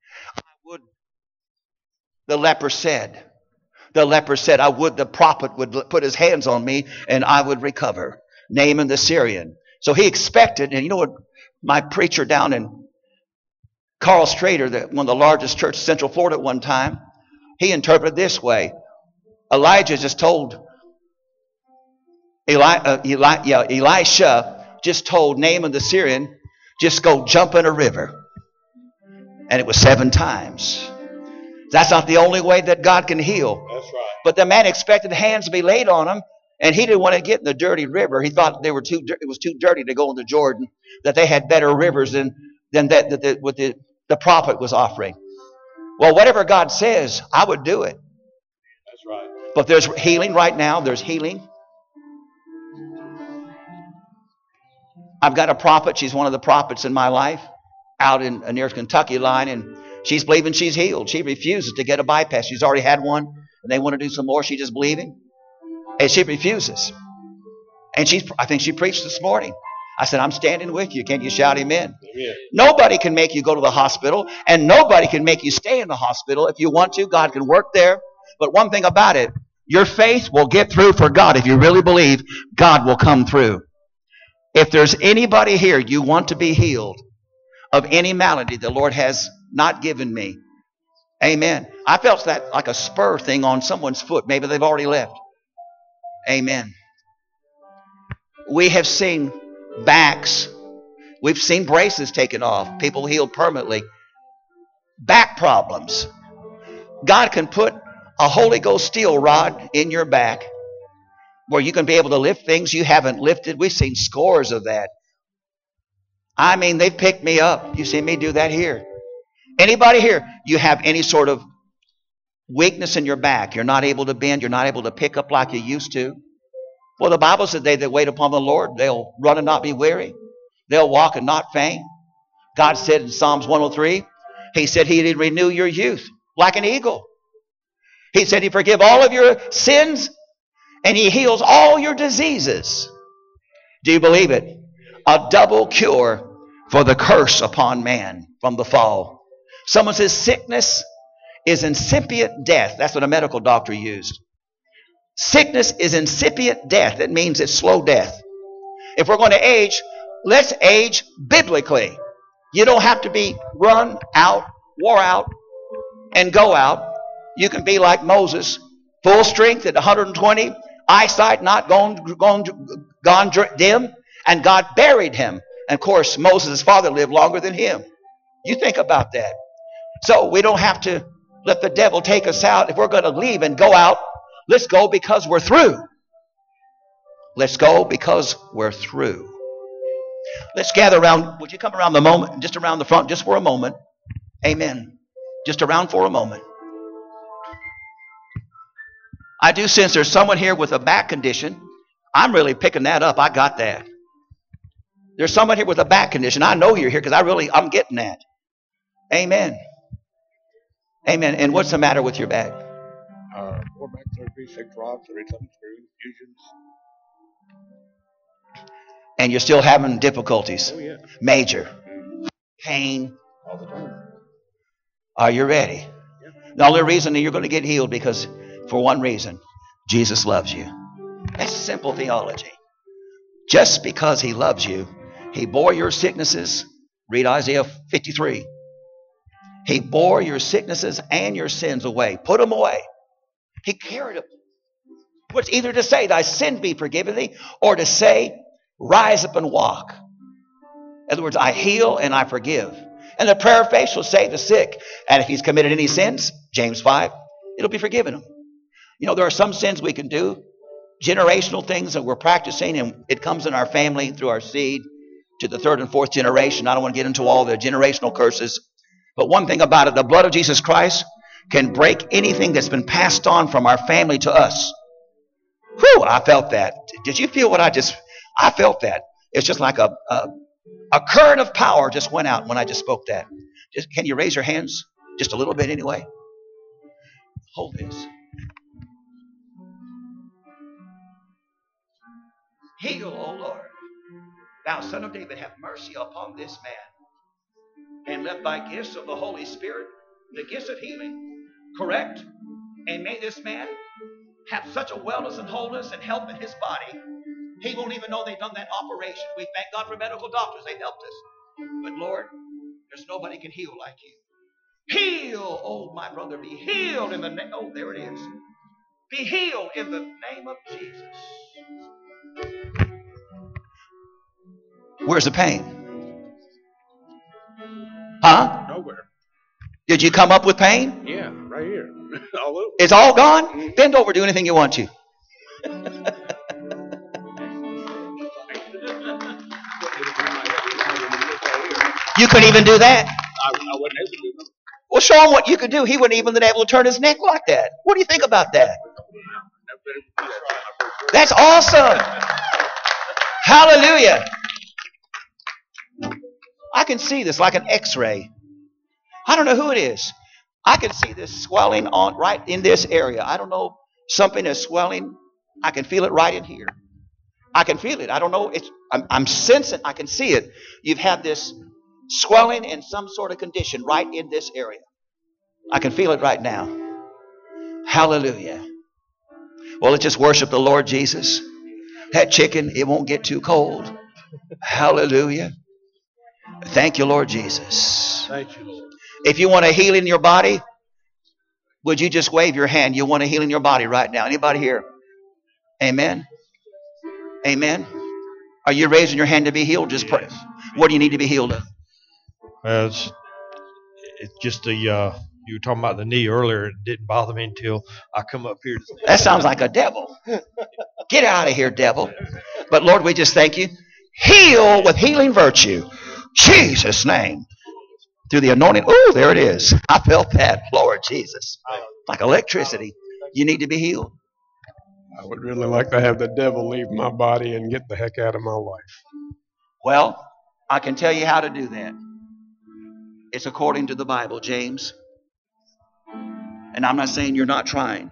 The leper said, I would the prophet would put his hands on me and I would recover. Naaman the Syrian. So he expected, and you know what, my preacher down in Carl Strader, one of the largest churches in Central Florida at one time, he interpreted this way. Elijah just told, Elisha just told Naaman the Syrian, just go jump in a river. And it was 7 times. That's not the only way that God can heal. That's right. But the man expected hands to be laid on him, and he didn't want to get in the dirty river. He thought it was too dirty to go into Jordan, that they had better rivers than that the prophet was offering. Well, whatever God says, I would do it. That's right. But there's healing right now. There's healing. I've got a prophet. She's one of the prophets in my life out in near Kentucky line, and she's believing she's healed. She refuses to get a bypass. She's already had one, and they want to do some more. She's just believing, and she refuses. And I think she preached this morning. I said, I'm standing with you. Can you shout amen? Amen. Nobody can make you go to the hospital, and nobody can make you stay in the hospital. If you want to, God can work there. But one thing about it, your faith will get through for God. If you really believe, God will come through. If there's anybody here, you want to be healed of any malady the Lord has not given me, Amen. I felt that like a spur thing on someone's foot. Maybe they've already left. Amen. We have seen backs. We've seen braces taken off. People healed permanently. Back problems. God can put a Holy Ghost steel rod in your back where you can be able to lift things you haven't lifted. We've seen scores of that. I mean, they've picked me up. You see me do that here. Anybody here, you have any sort of weakness in your back. You're not able to bend. You're not able to pick up like you used to. Well, the Bible said they that wait upon the Lord, they'll run and not be weary. They'll walk and not faint. God said in Psalms 103, He said He'd renew your youth like an eagle. He said He'd forgive all of your sins and He heals all your diseases. Do you believe it? A double cure for the curse upon man from the fall. Someone says sickness is incipient death. That's what a medical doctor used. Sickness is incipient death. It means it's slow death. If we're going to age, let's age biblically. You don't have to be run out, wore out, and go out. You can be like Moses, full strength at 120, eyesight not gone dim, and God buried him. And of course, Moses' father lived longer than him. You think about that. So we don't have to let the devil take us out. If we're going to leave and go out, let's go because we're through. Let's go because we're through. Let's gather around. Would you come around the moment, just around the front, just for a moment? Amen. Just around for a moment. I do sense there's someone here with a back condition. I'm really picking that up. I got that. There's someone here with a back condition. I know you're here because I'm getting that. Amen. Amen. And what's the matter with your back? 4 back surgery, 6 rods, 37 screws, fusions. And you're still having difficulties. Oh, yeah. Major. Pain. All the time. Are you ready? Yeah. The only reason that you're going to get healed because for one reason, Jesus loves you. That's simple theology. Just because He loves you, He bore your sicknesses. Read Isaiah 53. He bore your sicknesses and your sins away. Put them away. He carried them. It's either to say, thy sin be forgiven thee, or to say, rise up and walk. In other words, I heal and I forgive. And the prayer of faith shall save the sick. And if he's committed any sins, James 5, it'll be forgiven him. You know, there are some sins we can do, generational things that we're practicing, and it comes in our family through our seed to the 3rd and 4th generation. I don't want to get into all the generational curses. But one thing about it, the blood of Jesus Christ can break anything that's been passed on from our family to us. Whew, I felt that. Did you feel what I felt that. It's just like a current of power just went out when I just spoke that. Can you raise your hands just a little bit anyway? Hold this. Heal, O Lord. Thou Son of David, have mercy upon this man. And let thy gifts of the Holy Spirit, the gifts of healing, correct. And may this man have such a wellness and wholeness and health in his body, he won't even know they've done that operation. We thank God for medical doctors. They've helped us. But Lord, there's nobody can heal like you. Heal, oh my brother, be healed in the name. Oh, there it is. Be healed in the name of Jesus. Where's the pain? Huh? Nowhere. Did you come up with pain? Yeah, right here. All over. It's all gone? Bend over, do anything you want to. You couldn't even do that. I wasn't able to do it. Well, show him what you could do. He wouldn't even been able to turn his neck like that. What do you think about that? That's awesome. Hallelujah. I can see this like an x-ray. I don't know who it is. I can see this swelling on right in this area. I don't know. Something is swelling. I can feel it right in here. I can feel it. I don't know. I'm sensing. I can see it. You've had this swelling in some sort of condition right in this area. I can feel it right now. Hallelujah. Well, let's just worship the Lord Jesus. That chicken, it won't get too cold. Hallelujah. Thank you, Lord Jesus. Thank you, Lord. If you want a healing in your body, Would you just wave your hand? You want a healing in your body right now. Anybody here? Amen. Amen. Are you raising your hand to be healed? Just pray. What do you need to be healed of? It's just the you were talking about the knee earlier. It didn't bother me until I come up here. That sounds like a devil. Get out of here, devil. But Lord, we just thank you. Heal with healing virtue. Jesus' name. Through the anointing. Oh, there it is. I felt that. Lord Jesus. Like electricity. You need to be healed. I would really like to have the devil leave my body and get the heck out of my life. Well, I can tell you how to do that. It's according to the Bible, James. And I'm not saying you're not trying.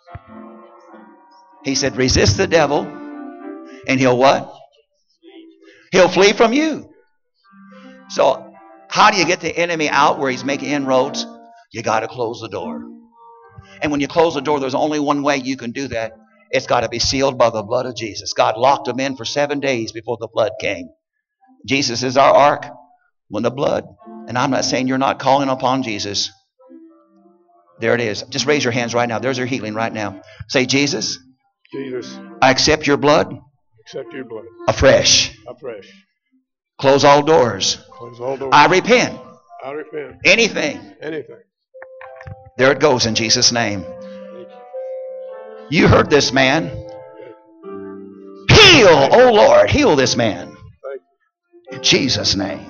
He said, resist the devil, and he'll what? He'll flee from you. So, how do you get the enemy out where he's making inroads? You got to close the door. And when you close the door, there's only one way you can do that. It's got to be sealed by the blood of Jesus. God locked him in for 7 days before the flood came. Jesus is our ark. When the blood, and I'm not saying you're not calling upon Jesus. There it is. Just raise your hands right now. There's your healing right now. Say, Jesus, Jesus, I accept your blood accept your blood afresh. afresh. Close all doors. Close all doors. I repent. I repent. Anything. Anything. There it goes in Jesus' name. You heard this man. Heal, oh Lord, heal this man. In Jesus' name.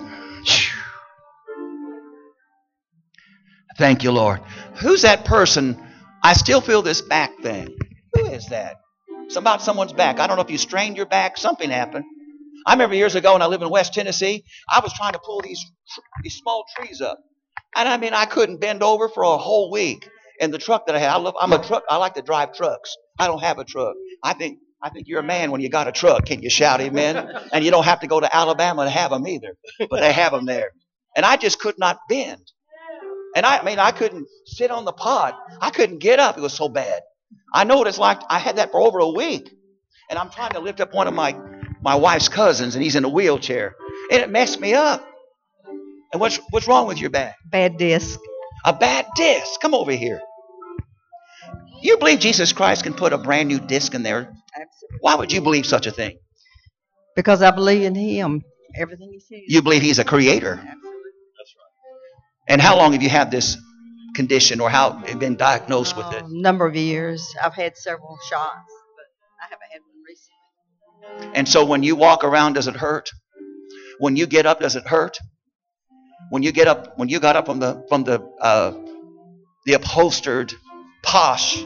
Thank you, Lord. Who's that person? I still feel this back thing. Who is that? It's about someone's back. I don't know if you strained your back. Something happened. I remember years ago when I lived in West Tennessee, I was trying to pull these small trees up. And I mean, I couldn't bend over for a whole week. In the truck that I had, I like to drive trucks. I don't have a truck. I think you're a man when you got a truck. Can you shout amen? And you don't have to go to Alabama to have them either. But they have them there. And I just could not bend. And I couldn't sit on the pod. I couldn't get up. It was so bad. I know what it's like. I had that for over a week. And I'm trying to lift up one of my wife's cousins, and he's in a wheelchair. And it messed me up. And what's wrong with your back? Bad disc. A bad disc. Come over here. You believe Jesus Christ can put a brand new disc in there? Absolutely. Why would you believe such a thing? Because I believe in him. Everything he says. You believe he's a creator. Absolutely. And how long have you had this condition, or how have you been diagnosed with it? Number of years. I've had several shots, but I haven't had one recently. And so when you walk around, does it hurt? When you get up, does it hurt? When you got up from the upholstered, posh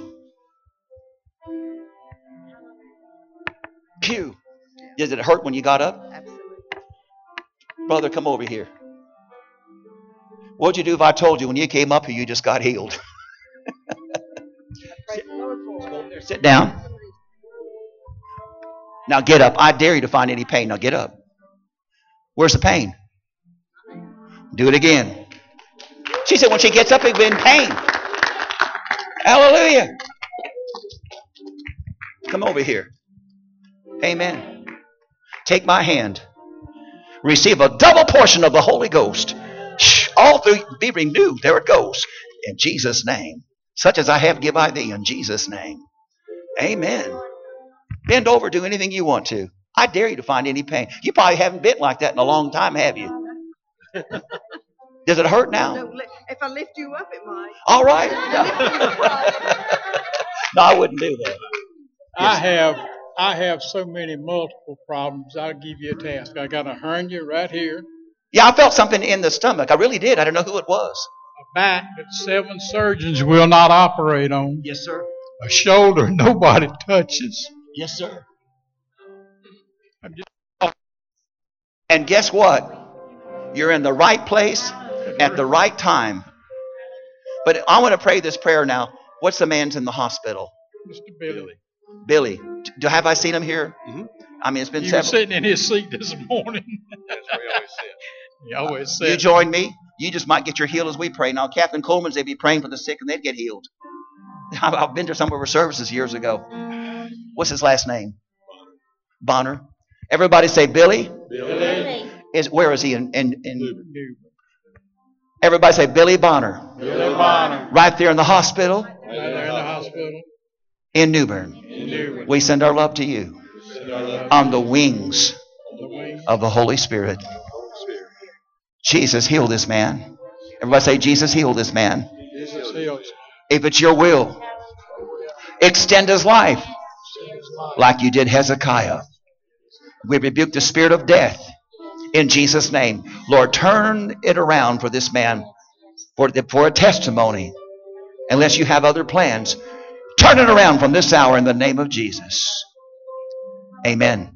pew, did it hurt when you got up? Absolutely. Brother, come over here. What'd you do if I told you when you came up here you just got healed? Praise the Lord for it. Sit down. Now get up. I dare you to find any pain. Now get up. Where's the pain? Do it again. She said when she gets up, it'll be in pain. Hallelujah. Come over here. Amen. Take my hand. Receive a double portion of the Holy Ghost. All through, be renewed. There it goes. In Jesus' name. Such as I have, give I thee. In Jesus' name. Amen. Bend over. Do anything you want to. I dare you to find any pain. You probably haven't been like that in a long time, have you? Does it hurt now? No, if I lift you up, it might. All right. No, I wouldn't do that. I have so many multiple problems. I'll give you a task. I got a hernia right here, Yeah, I felt something in the stomach. I really did. I don't know who it was. a back that 7 surgeons will not operate on, Yes, sir. a shoulder nobody touches. Yes, sir. And guess what? You're in the right place at the right time. But I want to pray this prayer now. What's the man's in the hospital? Mr. Billy. Billy. Have I seen him here? Mm-hmm. I mean, it's been He was several. sitting in his seat this morning. That's what we always said. He always You said, join me. You just might get your healed as we pray. Now, Captain Coleman's, they'd be praying for the sick and they'd get healed. I've been to some of her services years ago. What's his last name? Bonner. Everybody say Billy. Billy. Where is he? In Everybody say Billy Bonner. Billy Bonner. Right there in the hospital Right there in the hospital in New Bern. in Newbern. We send our love to you on the wings The wings. of the Holy Spirit. Jesus, heal this man. Everybody say, Jesus, heal this man. Jesus heals. If it's your will, extend his life like you did Hezekiah. We rebuke the spirit of death in Jesus' name. Lord, turn it around for this man for a testimony. Unless you have other plans, turn it around from this hour in the name of Jesus. Amen.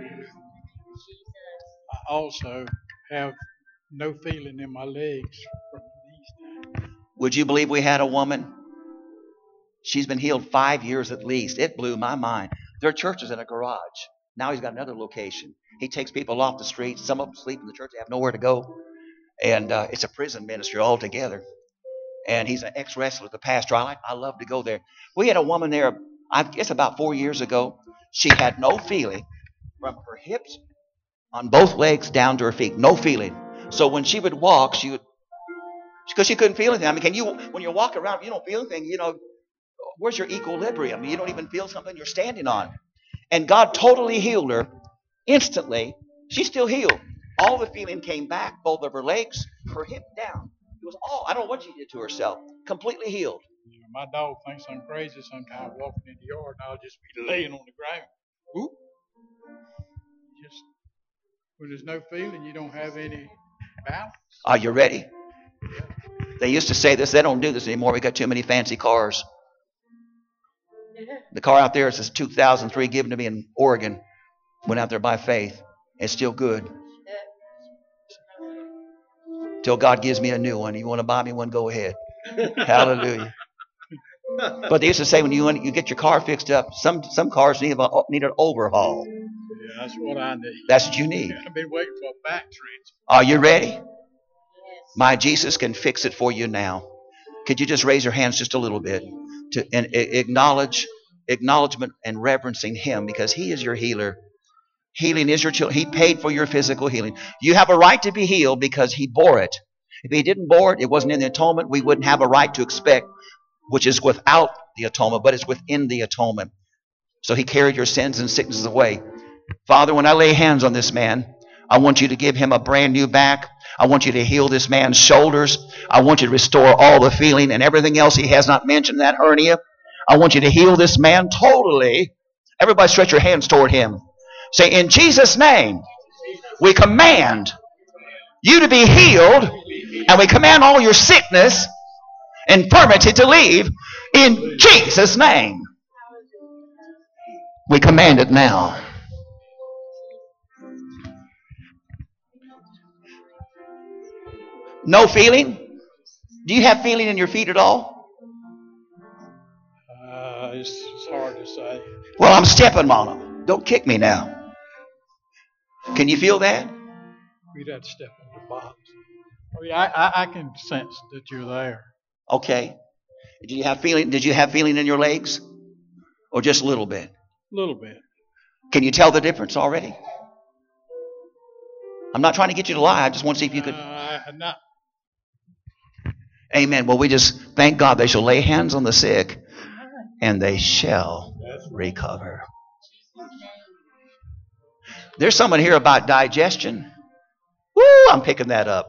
I also have no feeling in my legs from the knees down. Would you believe we had a woman? She's been healed 5 years at least. It blew my mind. Their church is in a garage. Now he's got another location. He takes people off the street. Some of them sleep in the church. They have nowhere to go. And it's a prison ministry altogether. And he's an ex-wrestler, the pastor. I love to go there. We had a woman there, I guess about 4 years ago. She had no feeling from her hips on both legs down to her feet. No feeling. So when she would walk, because she couldn't feel anything. I mean, when you're walking around, you don't feel anything, where's your equilibrium? You don't even feel something you're standing on. And God totally healed her instantly. She's still healed. All the feeling came back, both of her legs, her hip down. It was all, I don't know what she did to herself. Completely healed. My dog thinks I'm crazy sometimes walking in the yard, and I'll just be laying on the ground. Whoop. Just when there's no feeling, you don't have any balance. Are you ready? They used to say this. They don't do this anymore. We got too many fancy cars. The car out there is this 2003 given to me in Oregon. Went out there by faith. It's still good. Till God gives me a new one. You want to buy me one? Go ahead. Hallelujah. But they used to say when you get your car fixed up, some cars need an overhaul. Yeah, that's what I need. That's what you need. I've been waiting for a back transfer. Are you ready? My Jesus can fix it for you now. Could you just raise your hands just a little bit to acknowledgement and reverencing Him, because He is your healer. Healing is your children. He paid for your physical healing. You have a right to be healed because He bore it. If He didn't bore it, it wasn't in the atonement, we wouldn't have a right to expect, which is without the atonement, but it's within the atonement. So He carried your sins and sicknesses away. Father, when I lay hands on this man, I want you to give him a brand new back. I want you to heal this man's shoulders. I want you to restore all the feeling and everything else he has not mentioned, that hernia. I want you to heal this man totally. Everybody stretch your hands toward him. Say, in Jesus' name, we command you to be healed, and we command all your sickness, infirmity to leave in Jesus' name. We command it now. No feeling? Do you have feeling in your feet at all? It's hard to say. Well, I'm stepping on them. Don't kick me now. Can you feel that? We'd have to step on the box. Oh, yeah, I can sense that you're there. Okay. Did you have feeling in your legs? Or just a little bit? A little bit. Can you tell the difference already? I'm not trying to get you to lie. I just want to see if you could. Not. Amen. Well, we just thank God they shall lay hands on the sick and they shall recover. There's someone here about digestion. Woo, I'm picking that up.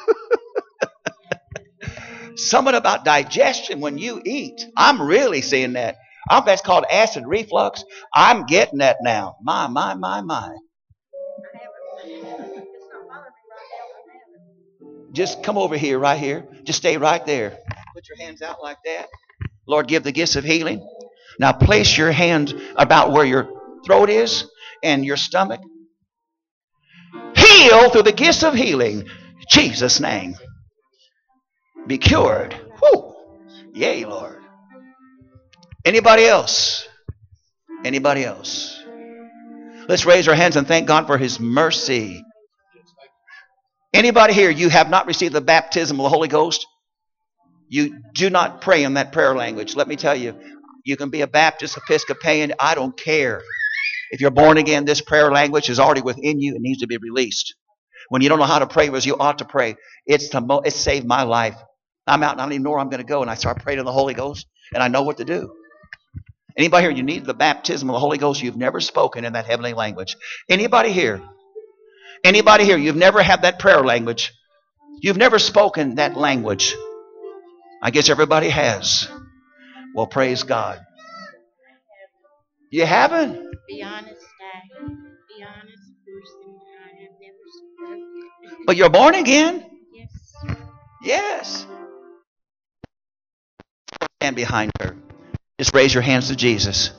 Someone about digestion when you eat. I'm really seeing that. That's called acid reflux. I'm getting that now. My. Just come over here, right here. Just stay right there. Put your hands out like that. Lord, give the gifts of healing. Now place your hand about where your throat is and your stomach. Heal through the gifts of healing. In Jesus' name. Be cured. Whew. Yay, Lord. Anybody else? Anybody else? Let's raise our hands and thank God for His mercy. Anybody here, you have not received the baptism of the Holy Ghost? You do not pray in that prayer language. Let me tell you, you can be a Baptist, Episcopalian, I don't care. If you're born again, this prayer language is already within you and needs to be released. When you don't know how to pray as you ought to pray, it saved my life. I'm out and I don't even know where I'm going to go. And I start praying in the Holy Ghost and I know what to do. Anybody here, you need the baptism of the Holy Ghost. You've never spoken in that heavenly language. Anybody here? Anybody here? You've never had that prayer language. You've never spoken that language. I guess everybody has. Well, praise God. You haven't? Be honest, Dad. Be honest, person. I have never spoken. But you're born again? Yes. Yes. Stand behind her. Just raise your hands to Jesus.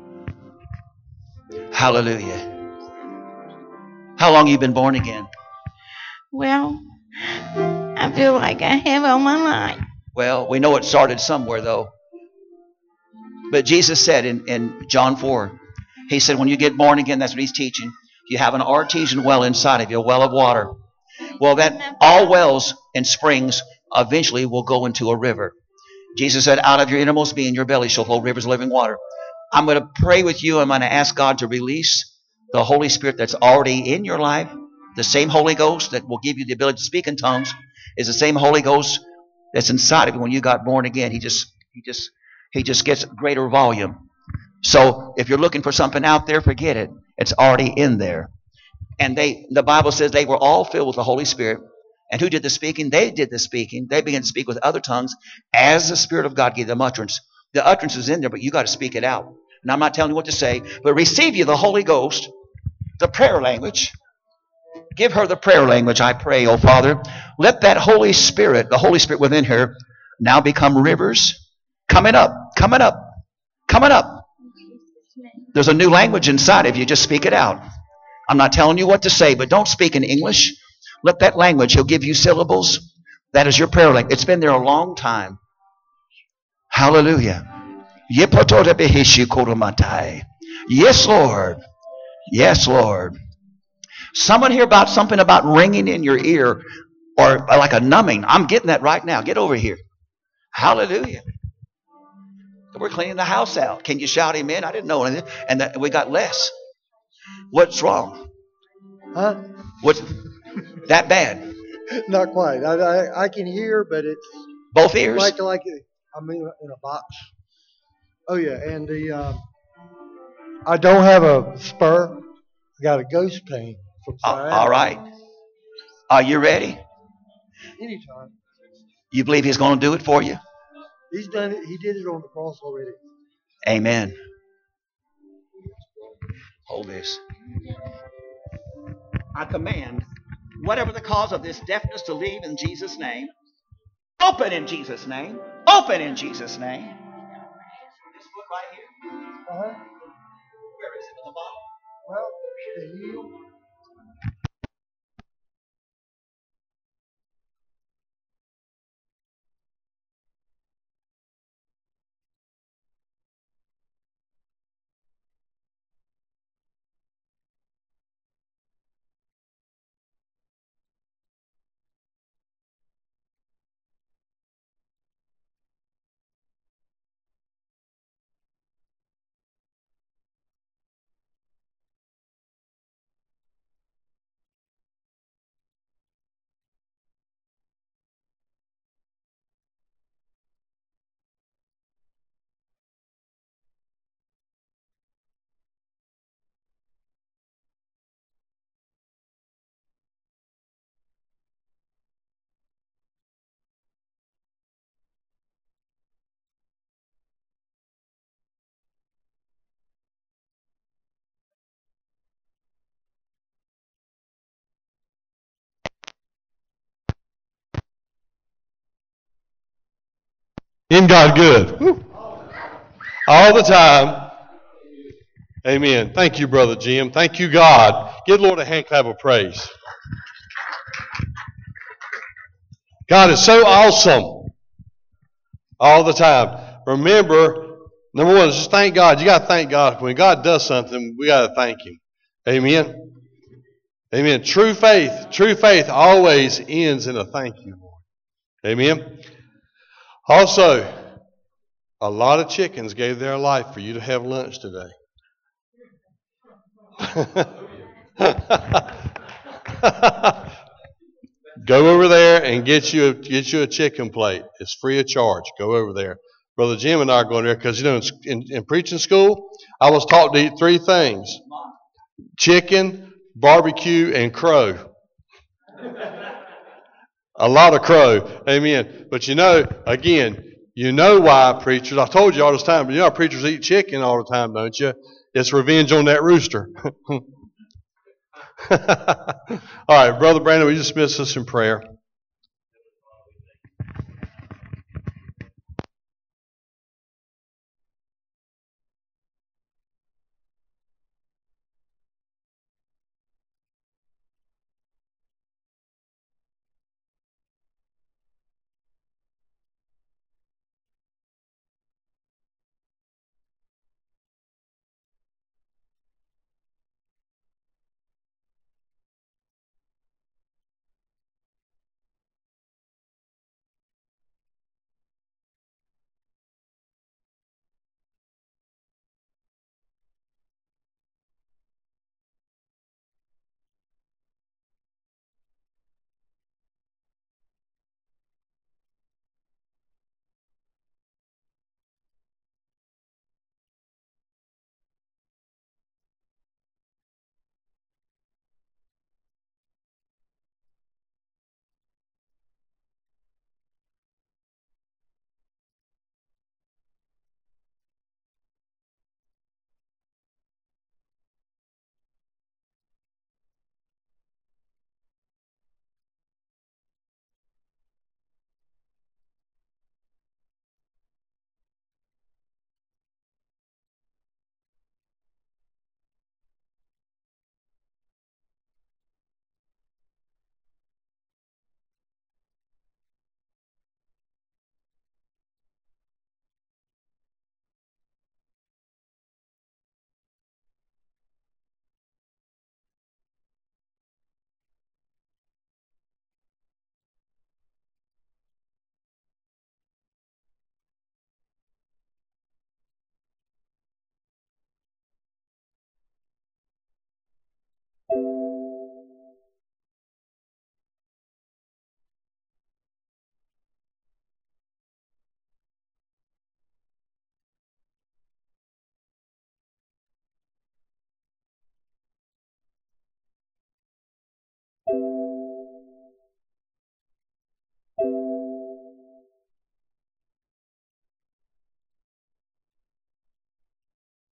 Hallelujah. How long have you been born again? Well, I feel like I have all my life. Well, we know it started somewhere, though. But Jesus said in John 4, he said, when you get born again, that's what he's teaching. You have an artesian well inside of you, a well of water. Well, that all wells and springs eventually will go into a river. Jesus said, out of your innermost being, your belly shall flow rivers of living water. I'm going to pray with you. I'm going to ask God to release the Holy Spirit that's already in your life. The same Holy Ghost that will give you the ability to speak in tongues is the same Holy Ghost that's inside of you when you got born again. He just gets greater volume. So if you're looking for something out there, forget it. It's already in there. And the Bible says they were all filled with the Holy Spirit. And who did the speaking? They did the speaking. They began to speak with other tongues as the Spirit of God gave them utterance. The utterance is in there, but you got to speak it out. And I'm not telling you what to say, but receive you the Holy Ghost, the prayer language. Give her the prayer language, I pray, oh Father. Let that Holy Spirit, the Holy Spirit within her, now become rivers. Coming up, coming up, coming up. There's a new language inside of you. Just speak it out. I'm not telling you what to say, but don't speak in English. Let that language, he'll give you syllables. That is your prayer language. It's been there a long time. Hallelujah. Yes, Lord. Yes, Lord. Someone hear about something about ringing in your ear or like a numbing. I'm getting that right now. Get over here. Hallelujah. We're cleaning the house out. Can you shout amen? I didn't know anything. And that we got less. What's wrong? Huh? What's that bad? Not quite. I can hear, but it's both ears. like I'm in a box. Oh yeah, and I don't have a spur. I got a ghost pain from all right. Are you ready? Anytime. You believe he's going to do it for you? He's done it. He did it on the cross already. Amen. Hold this. I command whatever the cause of this deafness to leave in Jesus' name. Open in Jesus' name. Open in Jesus' name. This foot right here. Uh-huh. Where is it in the bottom? Well, the heel. Isn't God good? Woo. All the time. Amen. Thank you, Brother Jim. Thank you, God. Give the Lord a hand clap of praise. God is so awesome all the time. Remember, number one, just thank God. You got to thank God. When God does something, we got to thank Him. Amen. Amen. True faith always ends in a thank you, Lord. Amen. Also, a lot of chickens gave their life for you to have lunch today. and get you a chicken plate. It's free of charge. Go over there. Brother Jim and I are going there because, in preaching school, I was taught to eat 3 things: chicken, barbecue, and crow. A lot of crow. Amen. But again, why preachers, I told you all this time, but how preachers eat chicken all the time, don't you? It's revenge on that rooster. All right, Brother Brandon, will you dismiss us in prayer?